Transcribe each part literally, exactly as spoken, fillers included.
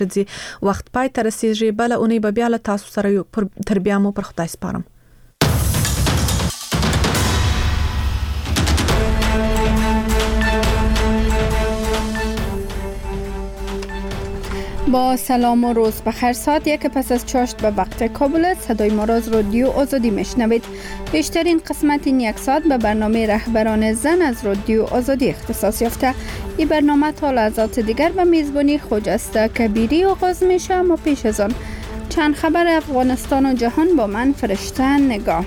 زی وخت پای ته رسیږي. بل اونۍ به بیا له تاسو سره تر بیا مو پر خدای سپارم. با سلام و روز بخیر. ساعت یک پس از چاشت به وقت کابل صدای ما را از رادیو آزادی میشنوید. بیشترین قسمت این یک ساعت به برنامه رهبران زن از رادیو آزادی اختصاص یافته. این برنامه تا لحظات دیگر به میزبانی خجسته کبیری آغاز میشه، اما پیش از آن چند خبر افغانستان و جهان با من فرشته نگاه.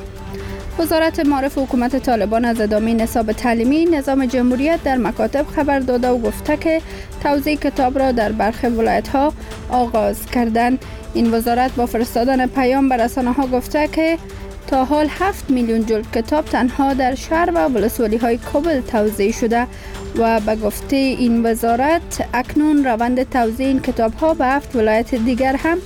وزارت معارف حکومت طالبان از ادامه نصاب تعلیمی نظام جمهوریت در مکاتب خبر داده و گفته که توزیع کتاب را در برخی ولایت‌ها آغاز کردند. این وزارت با فرستادن پیام به رسانه‌ها گفته که تا حال هفت میلیون جلد کتاب تنها در شهر و ولسوالی‌های کابل توزیع شده و به گفته این وزارت اکنون روند توزیع این کتاب‌ها به هفت ولایت دیگر هم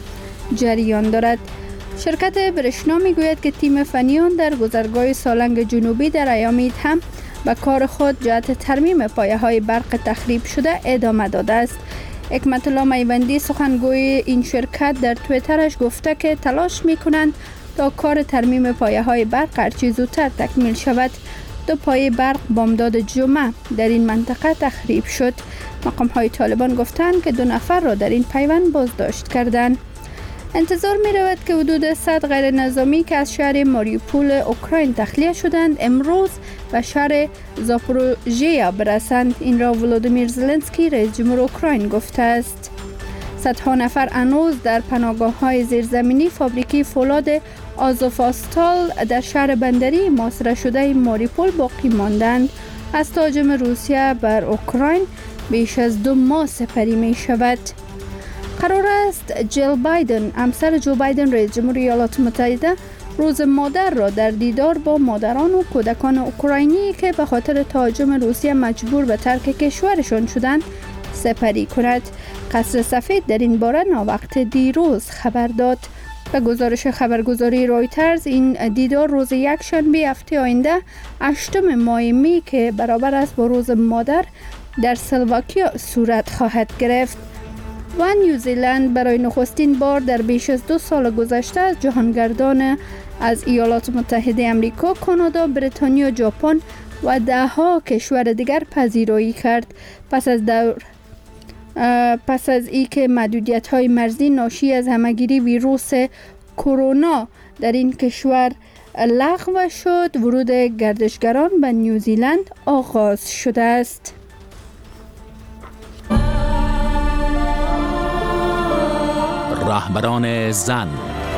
جریان دارد. شرکت برشنا میگوید که تیم فنیان در گذرگاه سالنگ جنوبی در ایامید هم به کار خود جهت ترمیم پایه‌های برق تخریب شده ادامه داده است. حکمت الله میوندی سخنگوی این شرکت در توییترش گفته که تلاش میکنند تا کار ترمیم پایه‌های برق هرچه زودتر تکمیل شود. دو پایه برق بامداد جمعه در این منطقه تخریب شد. مقام‌های طالبان گفتند که دو نفر را در این پیوند بازداشت کردند. انتظار می رود که حدود صد غیر نظامی که از شهر ماریوپول اوکراین تخلیه شدند امروز به شهر زاپوروژیا برسند. این را ولودیمیر زلنسکی رئیس جمهور اوکراین گفته است. صدها نفر هنوز در پناهگاه‌های زیرزمینی فابریکی فولاد آزوفاستال در شهر بندری محاصره شده ماریوپول باقی ماندند. از تهاجم روسیه بر اوکراین بیش از دو ماه سپری می شود. قرار است جیل بایدن، همسر جو بایدن رئیس جمهور ایالات متحده، روز مادر را در دیدار با مادران و کودکان اوکراینی که به خاطر تهاجم روسیه مجبور به ترک کشورشان شدند سپری کند. قصر سفید در این باره ناوقت دیروز خبر داد. به گزارش خبرگزاری رویترز این دیدار روز یک شنبه هفته آینده هشتم ماه می که برابر است با روز مادر در سلواکیا صورت خواهد گرفت. و نیوزیلند برای نخستین بار در بیش از دو سال گذشته از جهانگردان از ایالات متحده آمریکا، کانادا، بریتانیا، ژاپن و ده ها کشور دیگر پذیرایی کرد. پس از دور پس از ای که محدودیت های مرزی ناشی از همهگیری ویروس کرونا در این کشور لغو شد، ورود گردشگران به نیوزیلند آغاز شده است. رهبران زن.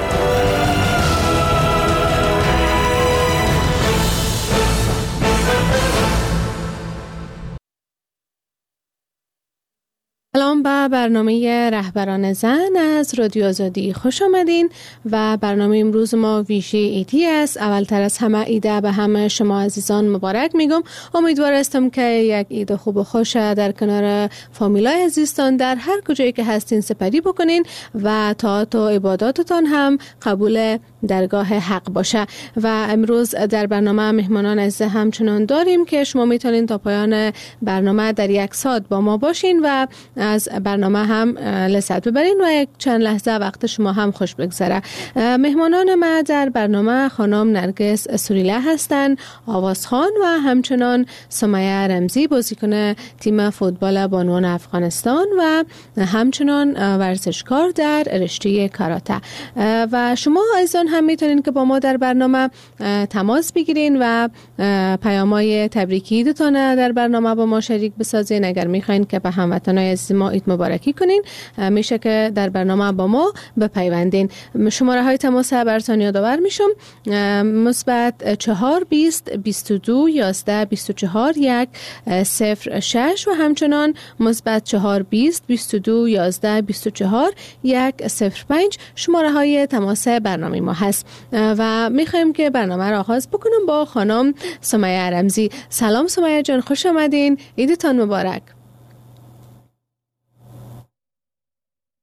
سلام به برنامه رهبران زن از رادیو آزادی خوش آمدین و برنامه امروز ما ویژه ایدی است. اولتر از همه ایده به همه شما عزیزان مبارک میگم. امیدوار هستم که یک ایده خوب و خوش در کنار فامیلای عزیزتان در هر کجایی که هستین سپری بکنین و طاعات و عباداتتان هم قبول درگاه حق باشه. و امروز در برنامه مهمانان عزیز همچنان داریم که شما میتونین تا پایان برنامه در یک ساعت با ما باشین و از برنامه هم لذت ببرین و یک چند لحظه وقت شما هم خوش بگذره. مهمانان ما در برنامه خانم نرگس سوریله هستند، آوازخوان و همچنان سمیه رمزی بازیکن تیم فوتبال بانوان افغانستان و همچنان ورزشکار در رشته کاراته. و شما عزیزان هم میتونین که با ما در برنامه تماس بگیرین و پیام‌های تبریکی عیدتون در برنامه با ما شریک بسازین. اگر میخواین که به هموطنان عزیز ما عید مبارکی کنین میشه که در برنامه با ما بپیوندین. شماره های تماس براتون یادآور میشم: مثبت چهار بیست بیست و دو یازده بیست و چهار یک صفر شش و همچنان مثبت چهار بیست بیست و دو یازده بیست و چهار یک صفر پنج شماره های تماس برنامه ما هست. و میخوایم که برنامه را آغاز بکنم با خانم سمیه رمزی. سلام سمیه جان، خوش آمدین، عیدتان مبارک.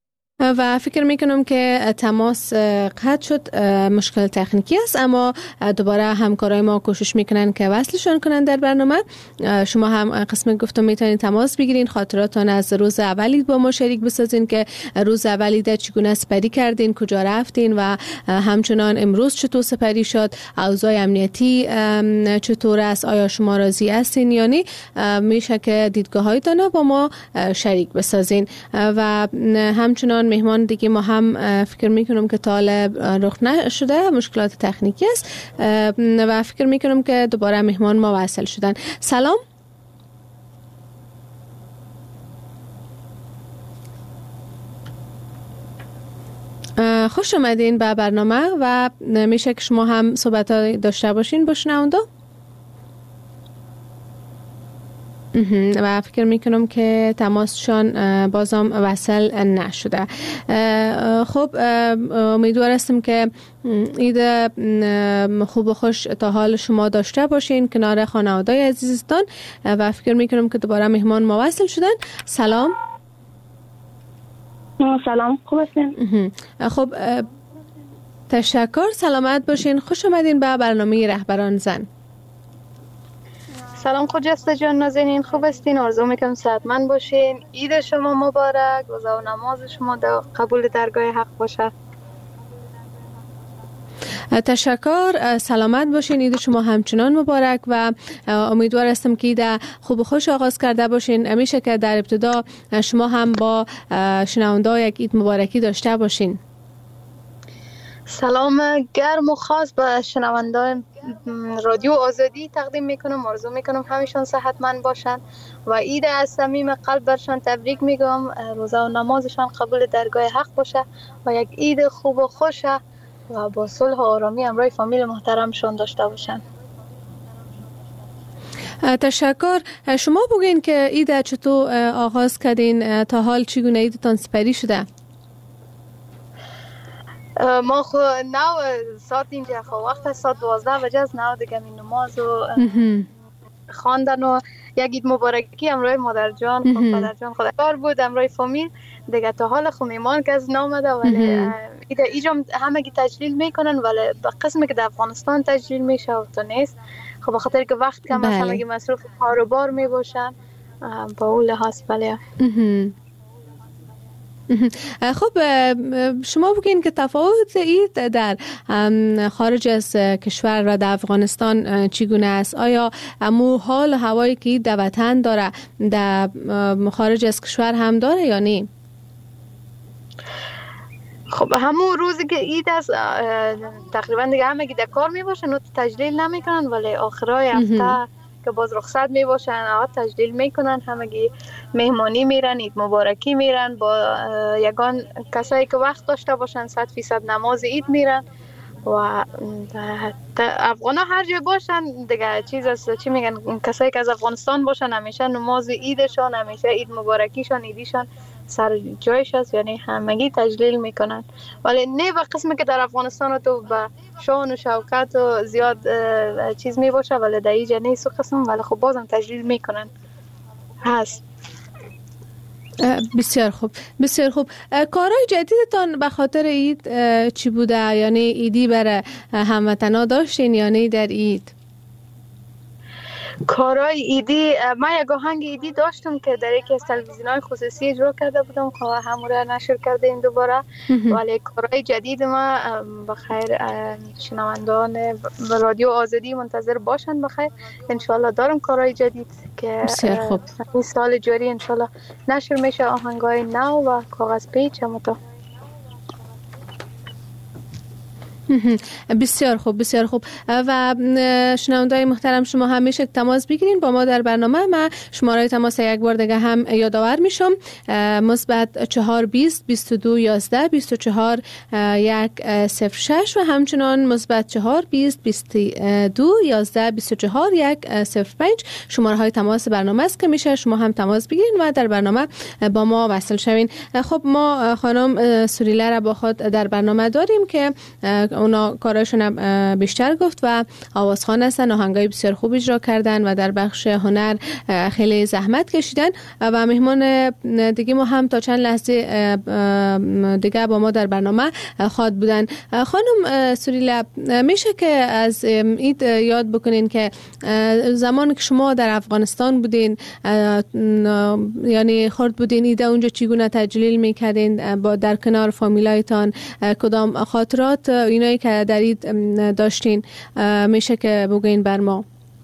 و فکر میکنم که تماس قطع شد، مشکل تکنیکی است، اما دوباره همکارای ما کوشش میکنن که وصلشون کنن در برنامه. شما هم قسم گفتم میتونید تماس بگیرین، خاطراتان از روز اولی با ما شریک بسازین که روز اولی در چگونه سپری کردین، کجا رفتین و همچنان امروز چطور سپری شد، اوضاع امنیتی چطور است، آیا شما راضی هستین یا نه. میشه که دیدگاه‌هایتان با ما شریک بسازین و همچنان مهمان دیگه ما هم فکر میکنم که طالب رخ نشده، مشکلات تکنیکی است و فکر میکنم که دوباره مهمان ما وصل شدن. سلام. خوش آمدین به برنامه و میشه که شما هم صحبت داشته باشین با شنونده و فکر میکنم که تماسشان بازم وصل نشده. خب امیدوار هستم که عید خوب و خوش تا حال شما داشته باشین کنار خانواده‌ی عزیزتان و فکر میکنم که دوباره مهمان ما وصل شدن. سلام. سلام، خوب هستین؟ خب تشکر، سلامت باشین. خوش آمدین به برنامه رهبران زن. سلام خجسته جان، نازنین خوب هستین؟ آرزو میکنم صحتمند باشین. عید شما مبارک، روزه و نماز شما در قبول درگاه حق باشه. تشکر، سلامت باشین. عید شما همچنان مبارک و امیدوار هستم که عید خوب و خوش آغاز کرده باشین. همیشه که در ابتدا شما هم با شنونده یک عید مبارکی داشته باشین. سلام گرم و خاص به شنوندان رادیو آزادی تقدیم میکنم. آرزو میکنم همیشون صحتمند باشن و عید از صمیم قلب برشان تبریک میگم. روزه و نمازشان قبول درگاه حق باشه و یک عید خوب و خوشه و با صلح و آرامی همراه فامیل محترمشان داشته باشن. تشکر. شما بگین که عید چطور آغاز کردین؟ تا حال چگونه عیدتان سپری شده؟ ما خو نو ساعت اینجا خو وقت ساعت دوازده بجه از نو دیگه می نماز و خواندن و یک عید مبارکی همراه مادر جان خود پدر جان خود کار بود همراه فامیل دیگه. تا حال خو میمان که از نامده ولی ایده ایجا همگی تجلیل میکنن ولی به قسمی که در افغانستان تجلیل میشه و تو نیست. خب به خاطر که وقت کم است همگی مصروف کار و بار میباشن با اون لحاظ. بله خب شما بگین که تفاوت عید در خارج از کشور و در افغانستان چگونه است؟ آیا امو حال هوایی که در وطن داره در خارج از کشور هم داره یا نه؟ خب همون روزی که عید است تقریبا دیگه همگی در کار می باشن و تجلیل نمی کنن ولی آخرای هفته که باز رخصت می باشن آقا تجلیل می کنن. همگی مهمانی میرن، عید مبارکی میرن، با یگان کسایی که وقت داشته باشن صد فیصد نماز عید میرن و افغان ها هر جای باشن دیگه چیز است چی میگن، کسایی که از افغانستان باشن همیشه نماز عیدشان، همیشه عید مبارکیشان، عیدیشان سر جایش است، یعنی همگی تجلیل میکنن. ولی نه به قسمی که در افغانستان تو به شان و شوکت و زیاد چیز میباشه ولی در اینجا نیست و قسم، ولی خب بازم تجلیل میکنن هست. بسیار خوب، بسیار خوب. کارهای جدیدتان به خاطر عید چی بوده؟ یعنی عیدی برای هموطنا داشتین یا نه در عید؟ کارهای ایدی من یک آهنگ ایدی داشتم که در یکی از تلویزیون‌های خصوصی اجرا کرده بودم که همون را نشر کرده این دوباره. ولی کارهای جدید ما بخیر شنوندان رادیو آزادی منتظر باشن. بخیر انشالله دارم کارهای جدید که این سال جاری انشالله نشر میشه، آهنگای نو و کاغذ پیچ هم تو. بسیار خوب، بسیار خوب. و شنونده‌های محترم شما همیشه تماس بگیرین با ما در برنامه. من شماره تماس یک بار دیگه هم یادآور میشم: مثبت چهار بیست بیست و دو یازده بیست و چهار یک صفر شش و همچنان مثبت چهار بیست بیست و دو یازده بیست و چهار یک صفر پنج شماره های تماس برنامه است که میشه شما هم تماس بگیرین و در برنامه با ما وصل شوین. خب ما خانم سوریله را با خود در برنامه داریم که اونا کاراشون بیشتر گفت و آوازخوان هستن، آهنگای بسیار خوب اجرا کردن و در بخش هنر خیلی زحمت کشیدن و مهمان دیگه ما هم تا چند لحظه دیگه با ما در برنامه خواد بودن. خانم سوریلا، میشه که از اید یاد بکنین که زمان که شما در افغانستان بودین، یعنی خرد بودین، ایده اونجا چگونه تجلیل میکردین با در کنار فامیلایتان، کدام خاطرات اینایی که در اید داشتین میشه که بگین بر ما؟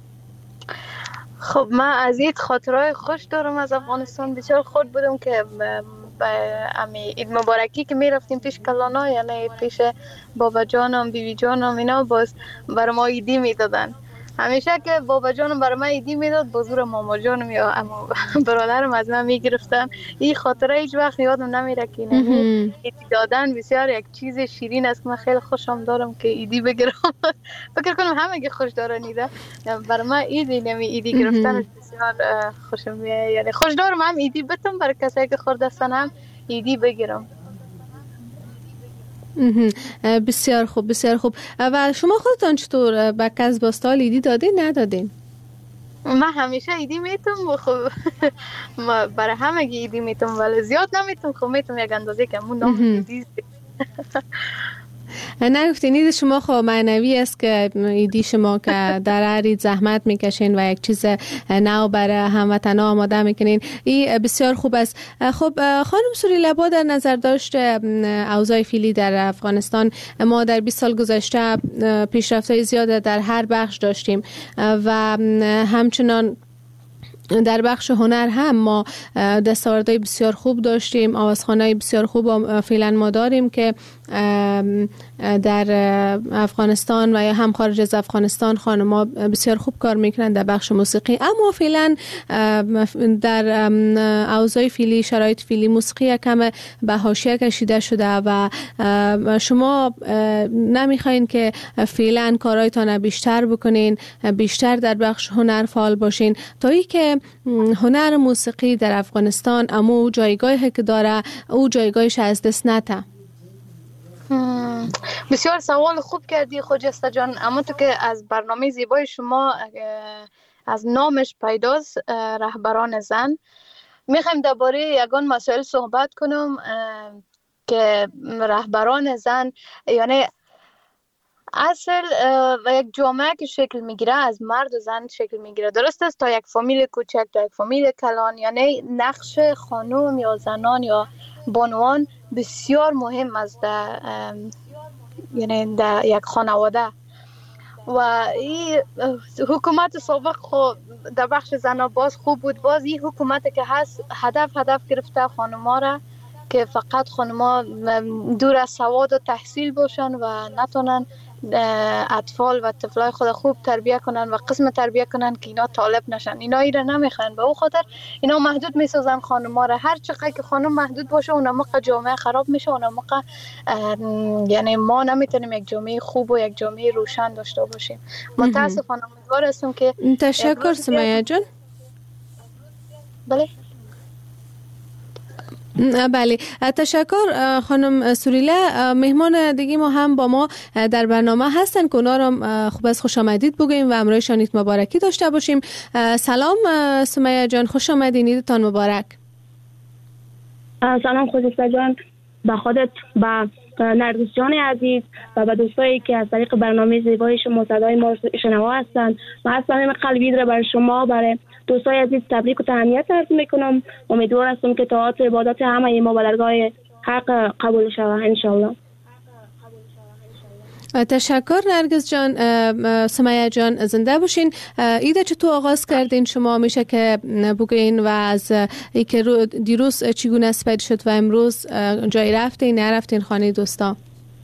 خب من از اید خاطرهای خوش دارم از افغانستان. بسیار خود بودم که به امی اید مبارکی که می رفتیم پیش کلانا، یعنی پیش بابا جانم، بیبی جانم، اینا باز برای ما ایدی می دادن. همیشه که بابا جانم برای من ایدی می داد، بازور ماما جانم یا اما برادرم از من می گرفتن. این خاطره هیچ وقت یادم نمیره که ایدی دادن بسیار یک چیز شیرین است که من خیلی خوشم دارم که ایدی بگیرم. فکر کنم همه که خوش دارن ایده، برای من ایدی نمی ایدی گرفتن بسیار خوشم میاد. یعنی خوش دارم هم ایدی بتم برای کسایی که خوردستن هم ایدی بگیرم. بسیار خوب، بسیار خوب. و شما خودتان چطور به کس باستال ایدی دادین ندادین؟ من همیشه ایدی میتم، خب برای همه ایدی میتم ولی زیاد نمیتم، خب میتم یک اندازه که همون نام ایدی. نگفتین اید شما خب معنوی است که ایدی شما که در هر زحمت میکشین و یک چیز نو برای هموطنا آماده میکنین، این بسیار خوب است. خب خانم سوریلا، با در نظر داشت اوضاع فعلی در افغانستان، ما در بیست سال گذشته پیشرفت‌های زیاد در هر بخش داشتیم و همچنان در بخش هنر هم ما دستاوردهای بسیار خوب داشتیم، آوازخوان‌های بسیار خوب فعلا ما داریم که در افغانستان و یا هم خارج از افغانستان خانم‌ها بسیار خوب کار میکنن در بخش موسیقی. اما فعلا در اوضاع فعلی، شرایط فعلی، موسیقی کم به حاشیه کشیده شده و شما نمیخواین که فعلا کارهایتان بیشتر بکنین، بیشتر در بخش هنر فعال باشین تا ای که هنر موسیقی در افغانستان امو جایگاهی که داره او جایگاهش از دست نده. بسیار سوال خوب کردی خجسته جان. اما تو که از برنامه زیبای شما از نامش پیداست، رهبران زن، میخوایم درباره یگان مسائل صحبت کنم که رهبران زن یعنی اصل و یک جامعه که شکل میگیره از مرد و زن شکل میگیره. درست است تا یک فامیل کوچک، تا یک فامیل کلان، یعنی نقش خانم یا زنان یا بانوان بسیار مهم است در یعنی در یک خانواده. و این حکومت سابق خود در بخش زنان باز خوب بود، باز این حکومت که هست هدف هدف گرفته خانم‌ها را که فقط خانم‌ها دور از سواد و تحصیل باشن و نتونن اطفال و طفلای خود خوب تربیت کنن و قسم تربیت کنن که اینا طالب نشن. اینا ایره نمیخوان، به او خاطر اینا محدود میسازن خانم‌ها را. هر چقدر که خانم محدود باشه اون موقع جامعه خراب میشه، اون موقع یعنی ما نمیتونیم یک جامعه خوب و یک جامعه روشن داشته باشیم. متاسفانه امیدوار هستم که تشکر سمیه جان. بله بله، تشکر خانم سوریلا. مهمان دیگه ما هم با ما در برنامه هستن که اونا رو خوب از خوش آمدید بگویم و امروزشان عید مبارکی داشته باشیم. سلام سمیه جان، خوش آمدین، عیدتان مبارک. سلام خجسته جان، به خودت، به نرگس جان عزیز و به دوستایی که از طریق برنامه زیبای شما صدای ما شنوا هستند. من از صمیم قلبی را برای شما، برای دوستای عزیز تبریک و تهنیت عرض میکنم. امیدوار هستم که طاعات و عبادات همه ما به درگاه حق قبول شود ان شاء الله. تشکر نرگس جان. سمیه جان زنده باشین. ایده چطور آغاز کردین شما؟ میشه که بگین و از ای که دیروز چگونه اسپید شد و امروز جایی رفتین نرفتین خانه دوستا؟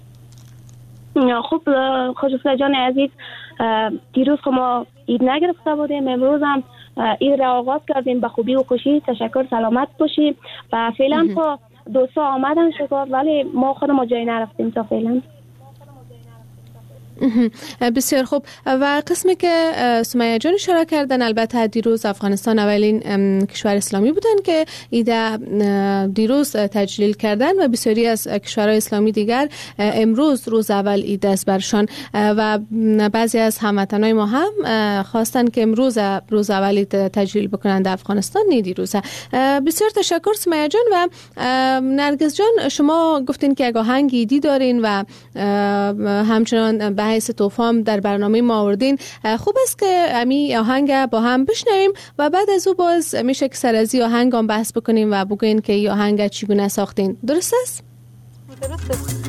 خوب خجسته جان عزیز، دیروز ما عید نگرفته بودیم، امروز هم عید را آغاز کردیم به خوبی و خوشی. تشکر، سلامت باشیم. و فعلا خب دوستا آمدن شکر، ولی ما خود ما جایی نرفتیم تا فعلا. بسیار خوب. و قسمی که سمیه جان اشاره کردن، البته دیروز افغانستان اولین کشور اسلامی بودن که ایده دیروز تجلیل کردن و بسیاری از کشورهای اسلامی دیگر امروز روز اول ایده است برشان و بعضی از هموطنان ما هم خواستن که امروز روز اول ایده تجلیل بکنن در افغانستان، نه دیروزه. بسیار تشکر سمیه جان. و نرگس جان، شما گفتین که یک آهنگ ایدی دارین و همچنان به حیث توفام در برنامه ما آوردین. خوب است که امی آهنگ با هم بشنویم و بعد از او باز میشه که سر از این آهنگ هم بحث بکنیم و بگوین که این آهنگ چگونه ساختین. درست است؟ درست است.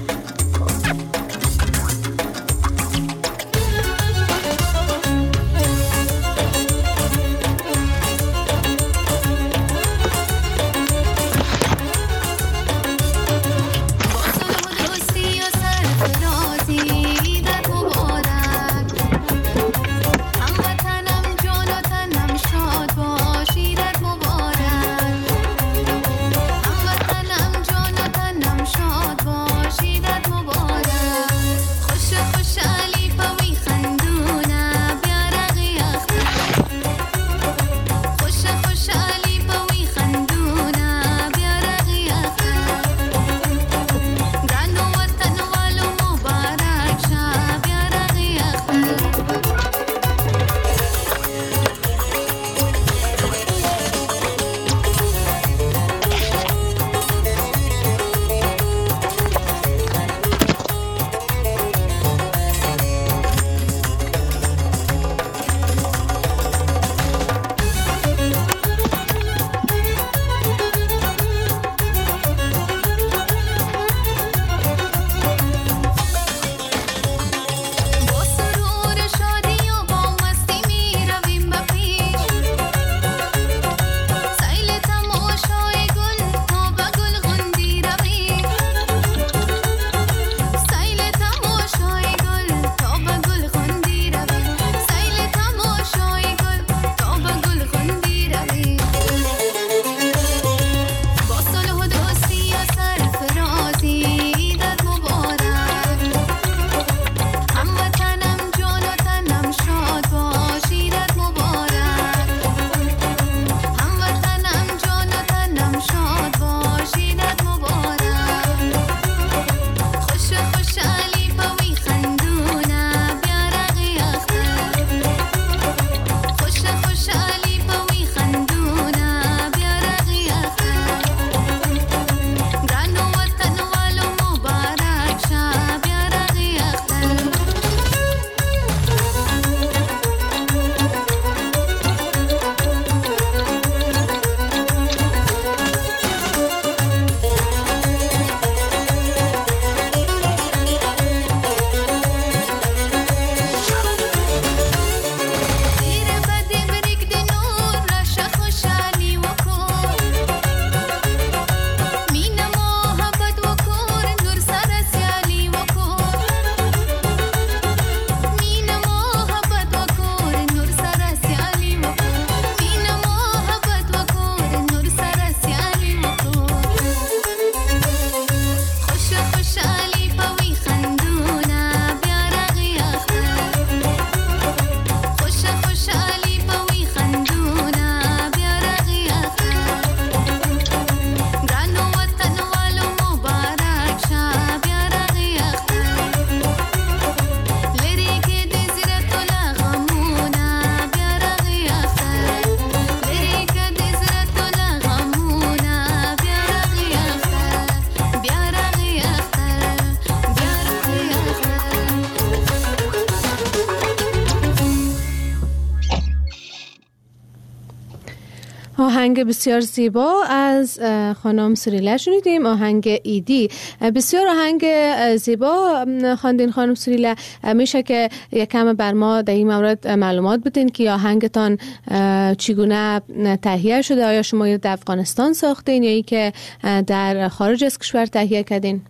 آهنگ بسیار زیبا از خانم سریلا شنیدیم، آهنگ ایدی. بسیار آهنگ زیبا خواندین خانم سریلا. میشه که یکم بر ما در این مورد معلومات بدین که آهنگتان چگونه تهیه شده؟ آیا شما در افغانستان ساختین یا ای که در خارج از کشور تهیه کردین؟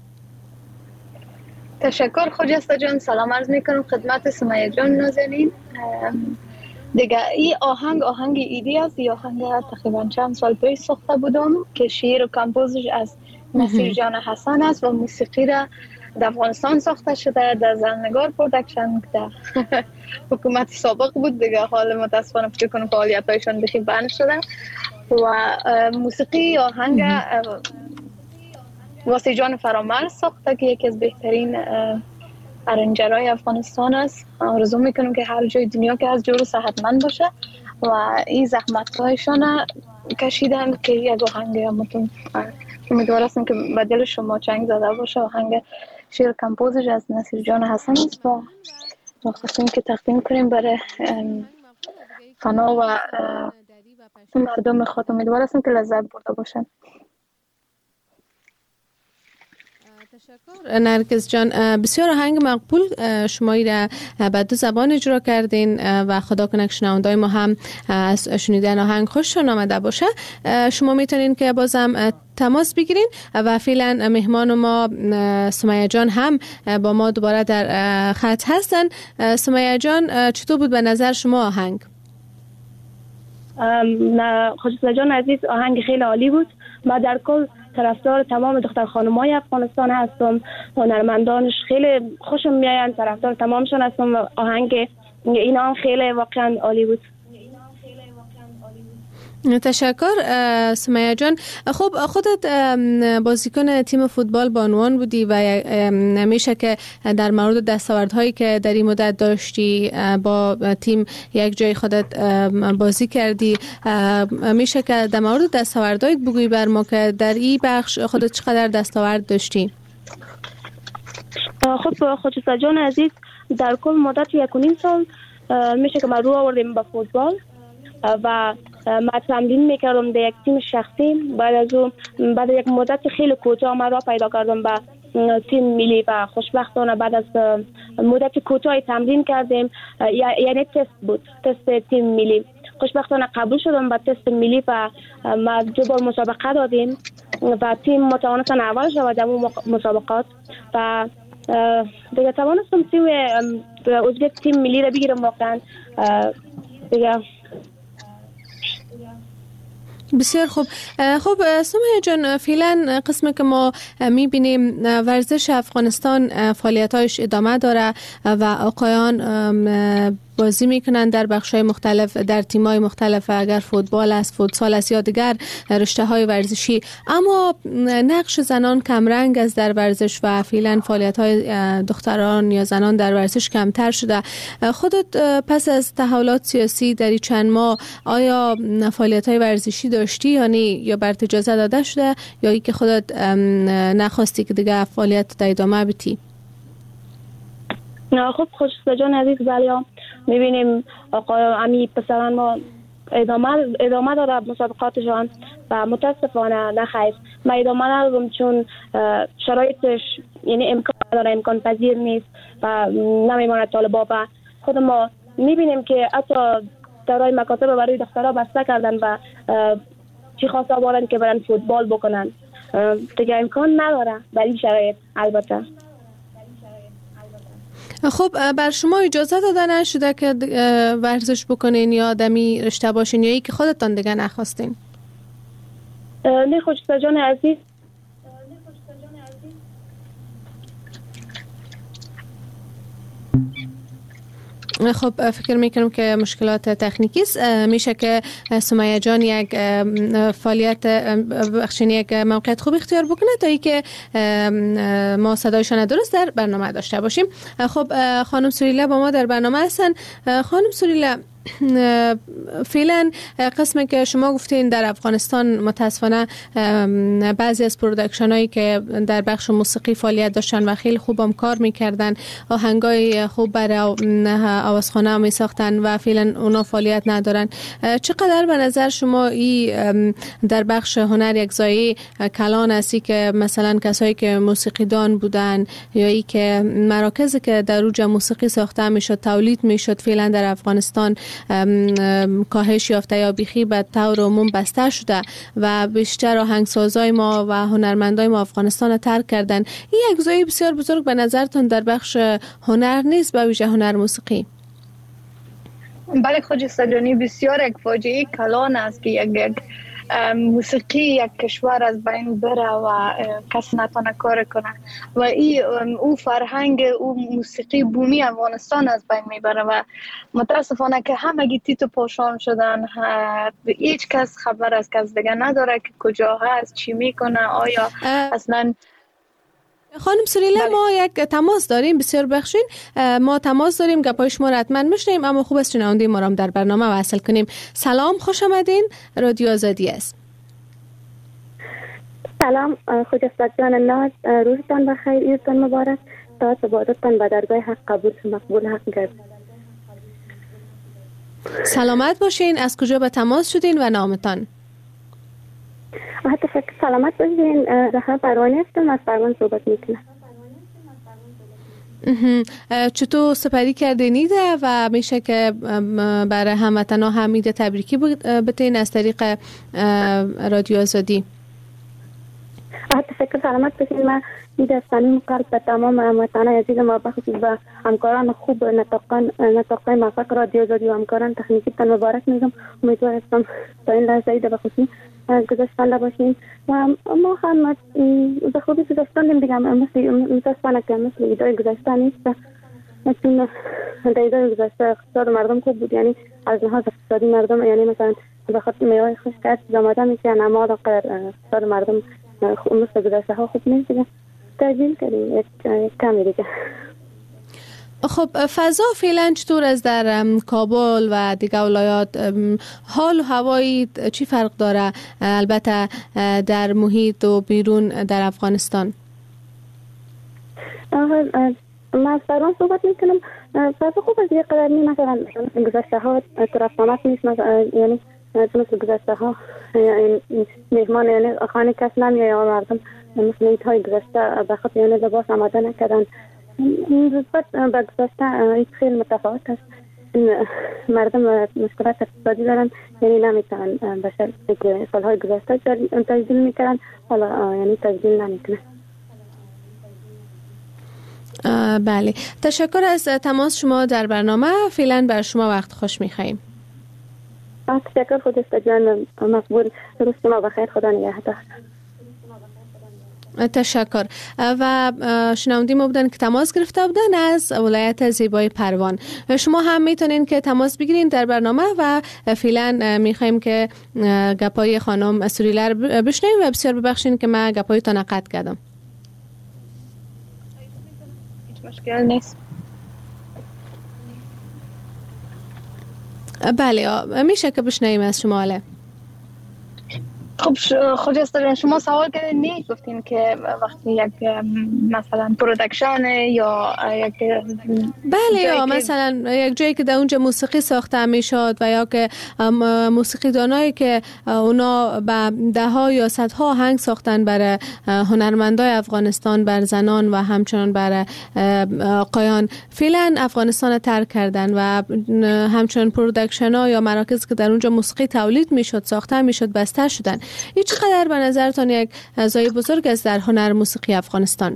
تشکر خجسته جان، سلام عرض میکنم خدمت سمیه جان نازنین. دیگه این آهنگ آهنگ ایدی است. این آهنگ تقریبا چند سال پیش ساخته بودم که شعر و کمپوزش از نصیر جان حسن است و موسیقی را در افغانستان ساخته شده، در زنگار پرودکشن در حکومت سابق بود دیگه. حال متاسفانه فکر کنم فعالیت‌هایشان بخی بند شده و موسیقی آهنگ واسه جان فرامرز ساخته که یکی از بهترین ارنجرهای افغانستان است. آرزو میکنم که هر جای دنیا که از جور صحتمند باشه و این زحمت‌هایشان کشیدن که یک آهنگ همتون امیدوار هستم که به دل شما چنگ زده باشه. آهنگ شعر کمپوزش از نصیر جان حسن است و مخصوصا که تقدیم کنیم برای فنا و مردم خود. امیدوار هستم که لذت برده باشن. تشکر نرگس جان. بسیار آهنگ مقبول شمایی را به دو زبان اجرا کردین و خدا کنه که شنوندای ما هم از شنیدن آهنگ خوششون آمده باشه. شما میتونین که بازم تماس بگیرین و فعلا مهمان ما سمیه جان هم با ما دوباره در خط هستن. سمیه جان چطور بود به نظر شما آهنگ؟ خجسته جان عزیز، آهنگ خیلی عالی بود. ما در کل طرفدار تمام دختر خانم‌های افغانستان هستم. هنرمندانش خیلی خوشم میآیند، طرفدار تمامشون هستم و آهنگ این هم خیلی واقعا عالی بود. تشکر سمیه جان. خب خودت بازیکن تیم فوتبال بانوان بودی و میشه که در مورد دستاوردهایی که در این مدت داشتی با تیم یک جای خودت بازی کردی، میشه که در مورد دستاوردهایت بگویی بر ما که در این بخش خودت چقدر دستاورد داشتی؟ خب خجسته جان عزیز، در کل مدت یک و نیم سال میشه که من رو آوردیم به فوتبال و ما تمرین میکردم در یک تیم شخصی. بعد از اون بعد یک مدت خیلی کوتاه ما را پیدا کردم به تیم ملی و خوشبختانه بعد از مدت کوتاهی تمرین کردیم، یعنی تست بود، تست تیم ملی. خوشبختانه قبول شدم به تست ملی و ما دو بار مسابقه دادیم و تیم متوانستن اول شود در اون مسابقات و دیگه توانستم تیم عضویت تیم ملی را بگیرم. واقعا دیگه بسیار خوب. خب سمیه جان، فعلا قسمی که ما میبینیم ورزش افغانستان فعالیتایش ادامه داره و آقایان بازی میکنن در بخش‌های مختلف، در تیم‌های مختلف، اگر فوتبال است، فوتسال است یا دیگر رشته‌های ورزشی، اما نقش زنان کمرنگ است در ورزش و فعلا فعالیت‌های دختران یا زنان در ورزش کمتر شده. خودت پس از تحولات سیاسی در این چند ماه آیا فعالیت‌های ورزشی داشتی یعنی یا برات اجازه داده شده یا ای که خودت نخواستی که دیگه فعالیت در ادامه بدی؟ نه خب خجسته جان عزیز، بله میبینیم آقای امی پسران ما ادامه ادامه داره مسابقاتشان و متاسفانه نخیر ما ادامه ندادم چون شرایطش یعنی امکان نداره، امکان پذیر نیست و نمیماند طالبا و خود ما میبینیم که حتی دارای مکاتب برای دخترها بسته کردن و چی خواسته بارن که برن فوتبال بکنن، دیگه امکان نداره در این شرایط. البته خب بر شما اجازه داده نشده که ورزش بکنین یا دمی رشته باشین یا ای که خودتان دیگه نخواستین؟ نه خجسته جان عزیز، خب فکر میکنم که مشکلات تکنیکی است. میشه که سمیه جان یک فعالیت بخشین یک موقعیت خوب اختیار بکنه تا ای که ما صدایشان درست در برنامه داشته باشیم. خب خانم سوریلا با ما در برنامه هستن. خانم سوریلا، فعلا قسمی که شما گفتین در افغانستان متاسفانه بعضی از پرودکشن هایی که در بخش موسیقی فعالیت داشتن و خیلی خوبم کار میکردن، آهنگای خوب برای آوازخانه می ساختن و فعلا اونا فعالیت ندارن. چقدر به نظر شما ای در بخش هنر یک زایی کلان هستی که مثلا کسایی که موسیقی دان بودن یا ای که مراکزی که در اوج موسیقی ساخته میشد تولید میشد فعلا در افغانستان کاهش یافته یا بیخی به طور عموم بسته شده و بیشتر آهنگسازای ما و هنرمندای ما افغانستان ترک کردن، این یک زایی بسیار بزرگ به نظرتون در بخش هنر نیست به ویژه هنر موسیقی؟ بله خجسته جانی، بسیار یک فاجعه کلان است که یک یک موسیقی یک کشور از بین بره و کس نتونه کار کنه و این او فرهنگ او موسیقی بومی افغانستان از بین میبره و متاسفانه که همگی تیتو پوشان شدن. هیچ کس خبر از کس دیگه نداره که کجا هست، چی میکنه، آیا اصلا. خانم سوریلا ما یک تماس داریم، بسیار بخشین، ما تماس داریم، گپای شما را حتما میشنیم، اما خوب است شنونده ما را در برنامه وصل کنیم. سلام، خوش آمدین، رادیو آزادی است. سلام، خجسته جان ناز، روزتان بخیر، عیدتان مبارک، تا عبادتتان به درگاه حق قبول مقبول حق گردد. سلامت باشین. از کجا به تماس شدین و نامتان؟ حتی فکر سلامت باشین. رحمه پروانی هستم، از پروان صحبت میکنم. چطور سپری کردین ایده و میشه که برای هموطنا هم ایده تبریکی بتین از طریق رادیو آزادی؟ حتی فکر سلامت باشین. من ایده از صمیم قلب به تمام هموطنان عزیز ما، بخصوص به همکاران خوب نطاقان نطاقای موفق رادیو آزادی و همکاران تکنیکی تان مبارک میگم. امیدوار هستم تا این لحظه ایده بخصوص گذشتنده باشین و ما هم به خوبی گذشتن دیگه، مثل متاسفانه که مثل ایده گذشته نیست. چون در ایده گذشته اقتصاد مردم خوب بود، یعنی از لحاظ اقتصادی مردم، یعنی مثلا به خاطر میوه خوش که آماده میشن، اما اقتصاد مردم مثل گذشته ها خوب نیست دیگه. تجلیل کردیم یک کمی دیگه. خب فضا فعلا چطور است در کابل و دیگه ولایات؟ حال و هوایی چی فرق داره البته در محیط و بیرون در افغانستان؟ من از پروان صحبت میکنم. فضا خوب است، یک قدر نی مثلا گذشته ها ترفامت نیست، یعنی مثل گذشته ها مهمان یعنی خانه کس نمیه یا مردم مثل ایدهای گذشته بخاطر یعنی لباس آماده نکردن. نسبت به گذشته این خیلی متفاوت است. مردم مشکلات اقتصادی دارن، یعنی نمیتونن به شکلی که سالهای گذشته تجدیل میکنن، حالا یعنی تجدیل نمیکنن. بله، تشکر از تماس شما در برنامه. فعلا بر شما وقت خوش میخواییم. تشکر، خودت جان مقبول، روز شما بخیر، خدا نگهدار. تشکر. و شنوندی ما بودن که تماس گرفته بودن از ولایت زیبای پروان. شما هم میتونین که تماس بگیرین در برنامه و فعلا میخوایم که گپای خانم سوریلا رو بشنویم و بسیار ببخشین که من گپایتون قطع کردم. هیچ مشکل نیست. بله، میشه که بشنویم از شما. حالا خب خجسته شما سوال کردین، نه گفتین که وقتی یک مثلا پرودکشن یا یک بله یا مثلا یک جایی که در اونجا موسیقی ساخته میشد و یا که موسیقی دانایی که اونا به ده ها یا صد ها آهنگ ساختن برای هنرمندای افغانستان، بر زنان و همچنان برای آقایان، فعلا افغانستان ترک کردن و همچنان پرودکشن ها یا مراکز که در اونجا موسیقی تولید میشد ساخته میشد بسته شدن. این چقدر به نظرتان یک زای بزرگ است در هنر موسیقی افغانستان؟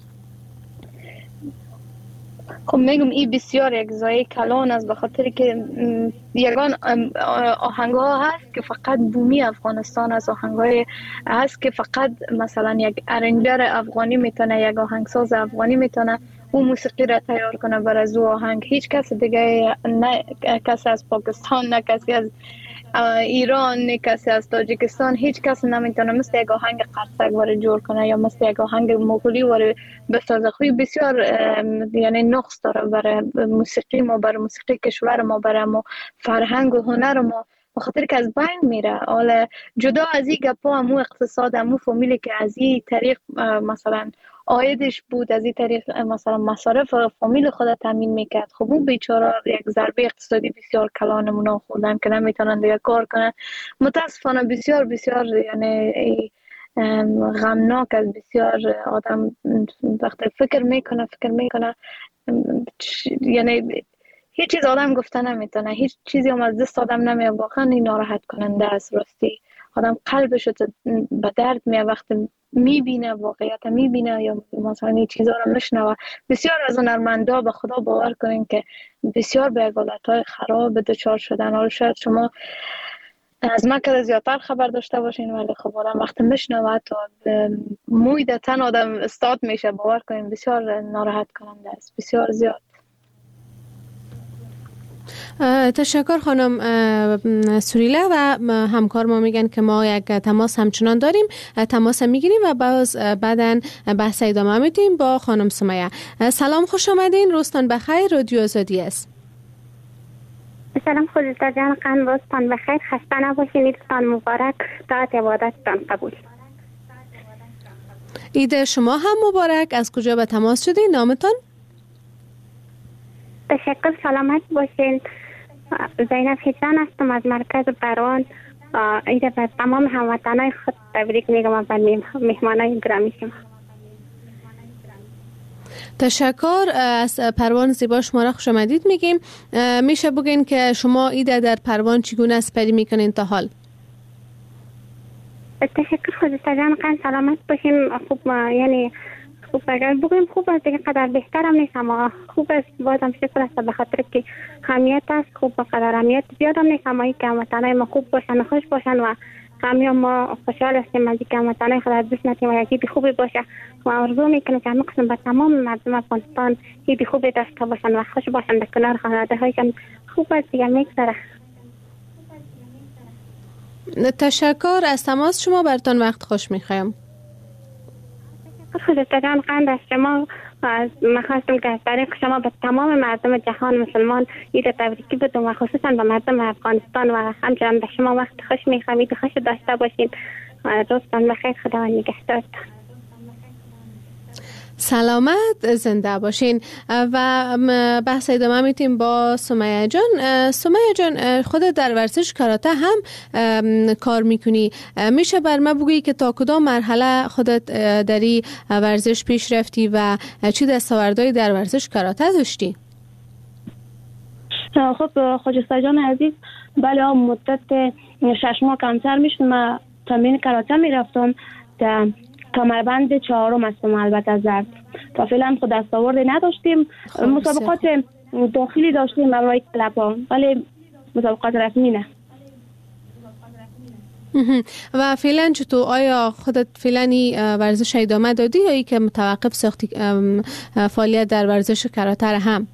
خب میگم این بسیار یک زای کلان است، به خاطر که یگان آهنگ ها هست که فقط بومی افغانستان است، آهنگ های هست که فقط مثلا یک ارنجر افغانی میتونه، یک آهنگساز افغانی میتونه اون موسیقی را تیار کنه برای از او آهنگ. هیچ کس دیگه، نه کسی از پاکستان، نه کسی از ایران، نه کسی از تاجیکستان، هیچ کس نمیتونه مثل یک آهنگ قرصک وارد جور کنه یا مثل یک آهنگ مغولی وارد بسازه. خوی بسیار یعنی نقص داره برای موسیقی ما، برای موسیقی کشور ما، برای ما فرهنگ و هنر ما، بخاطر که از بین میره. حالا جدا از این گپا، همو اقتصاد، همو فامیلی که از این طریق مثلا آیدش بود، از این طریق مثلا مصارف فامیل خود تامین میکرد، خب اون بیچاره یک ضربه اقتصادی بسیار کلان اونا خوردن که نمیتونن دیگه کار کنن. متاسفانه بسیار بسیار یعنی غمناک از بسیار آدم وقتی فکر میکنه فکر میکنه یعنی هیچ چیز آدم گفته نمیتونه، هیچ چیزی هم از دست آدم نمیه. واقعا این ناراحت کننده است. راستی آدم قلبش به درد میه وقتی میبینه، واقعیت میبینه یا مثلا این چیزا رو میشنوه. بسیار از هنرمندا به خدا باور کنین که بسیار به حالتهای خراب دچار شدن. حالا شاید شما از من که زیادتر خبر داشته باشین، ولی خب آدم وقتی میشنوه تا موی در تن آدم استاد میشه. باور کنیم بسیار ناراحت کننده است، بسیار زیاد. تشکر خانم سوریله و همکار ما میگن که ما یک تماس همچنان داریم، تماس میگیریم و باز بعدن بحث ادامه میدیم با خانم سمیه. سلام، خوش آمدین، روزتان بخیر، رادیو آزادی است. سلام خودتا جان، قند روزتان بخیر، خسته نباشین، عیدتان مبارک، طاعت عبادتتان قبول. عید شما هم مبارک. از کجا به تماس شدین؟ نامتان؟ تشکر، سلامت باشین. زینب حسین هستم از مرکز پروان. عید به تمام هموطنان خود تبریک میگم و مهمانان گرامی شما. تشکر، از پروان زیبا شما را خوش آمدید میگیم. میشه بگین که شما عید در پروان چگونه اسپری میکنین تا حال؟ تشکر خودتا جان، قند سلامت باشین. خوب یعنی خوب اگر بگویم خوب است دیگه، قدر بهترم نیست اما خوب است. بازم شکر است به خاطر که همیت است. خوب قدر همیت زیادم نیست اما این که هموطنای ما خوب باشن و خوش باشن و همه ما خوشحال هستیم از اینکه هموطنای خود از بشناسیم و یک عید خوبی باشه و آرزو میکنیم که همقسم به تمام مردم افغانستان عید خوبی داشته باشن و خوش باشن در کنار خانواده هایشان. خوب است دیگه، میگذره. تشکر از تماس شما، برتون وقت خوش میخوایم. خودتا جان، قند از شما من خواستم که از طریق شما به تمام مردم جهان مسلمان عید تبریکی بدم و خصوصا به مردم افغانستان و همچنان به شما وقت خوش میخوام. عید خوش داشته باشین و روزتان بخیر، خدا نگهدارتان. سلامت، زنده باشین. و بحث ادامه میتیم با سمیه جان. سمیه جان، خودت در ورزش کاراته هم کار میکنی، میشه بر ما بگویی که تا کدام مرحله خودت در این ورزش پیش رفتی و چی دستاوردهایی در ورزش کاراته داشتی؟ خب خجسته جان عزیز، بله مدت شش ماه کمتر میشد من تمرین کاراته میرفتم. در کمربند چهارم هستم البته زرد. تا فعلا خود دستاوردی نداشتیم. مسابقات داخلی داشتیم برای کلب‌ها ولی مسابقات رسمی نه. و فعلا چطور، آیا خودت فعلا ورزش ادامه دادی یا ای که متوقف ساختی فعالیت در ورزش کاراته هم؟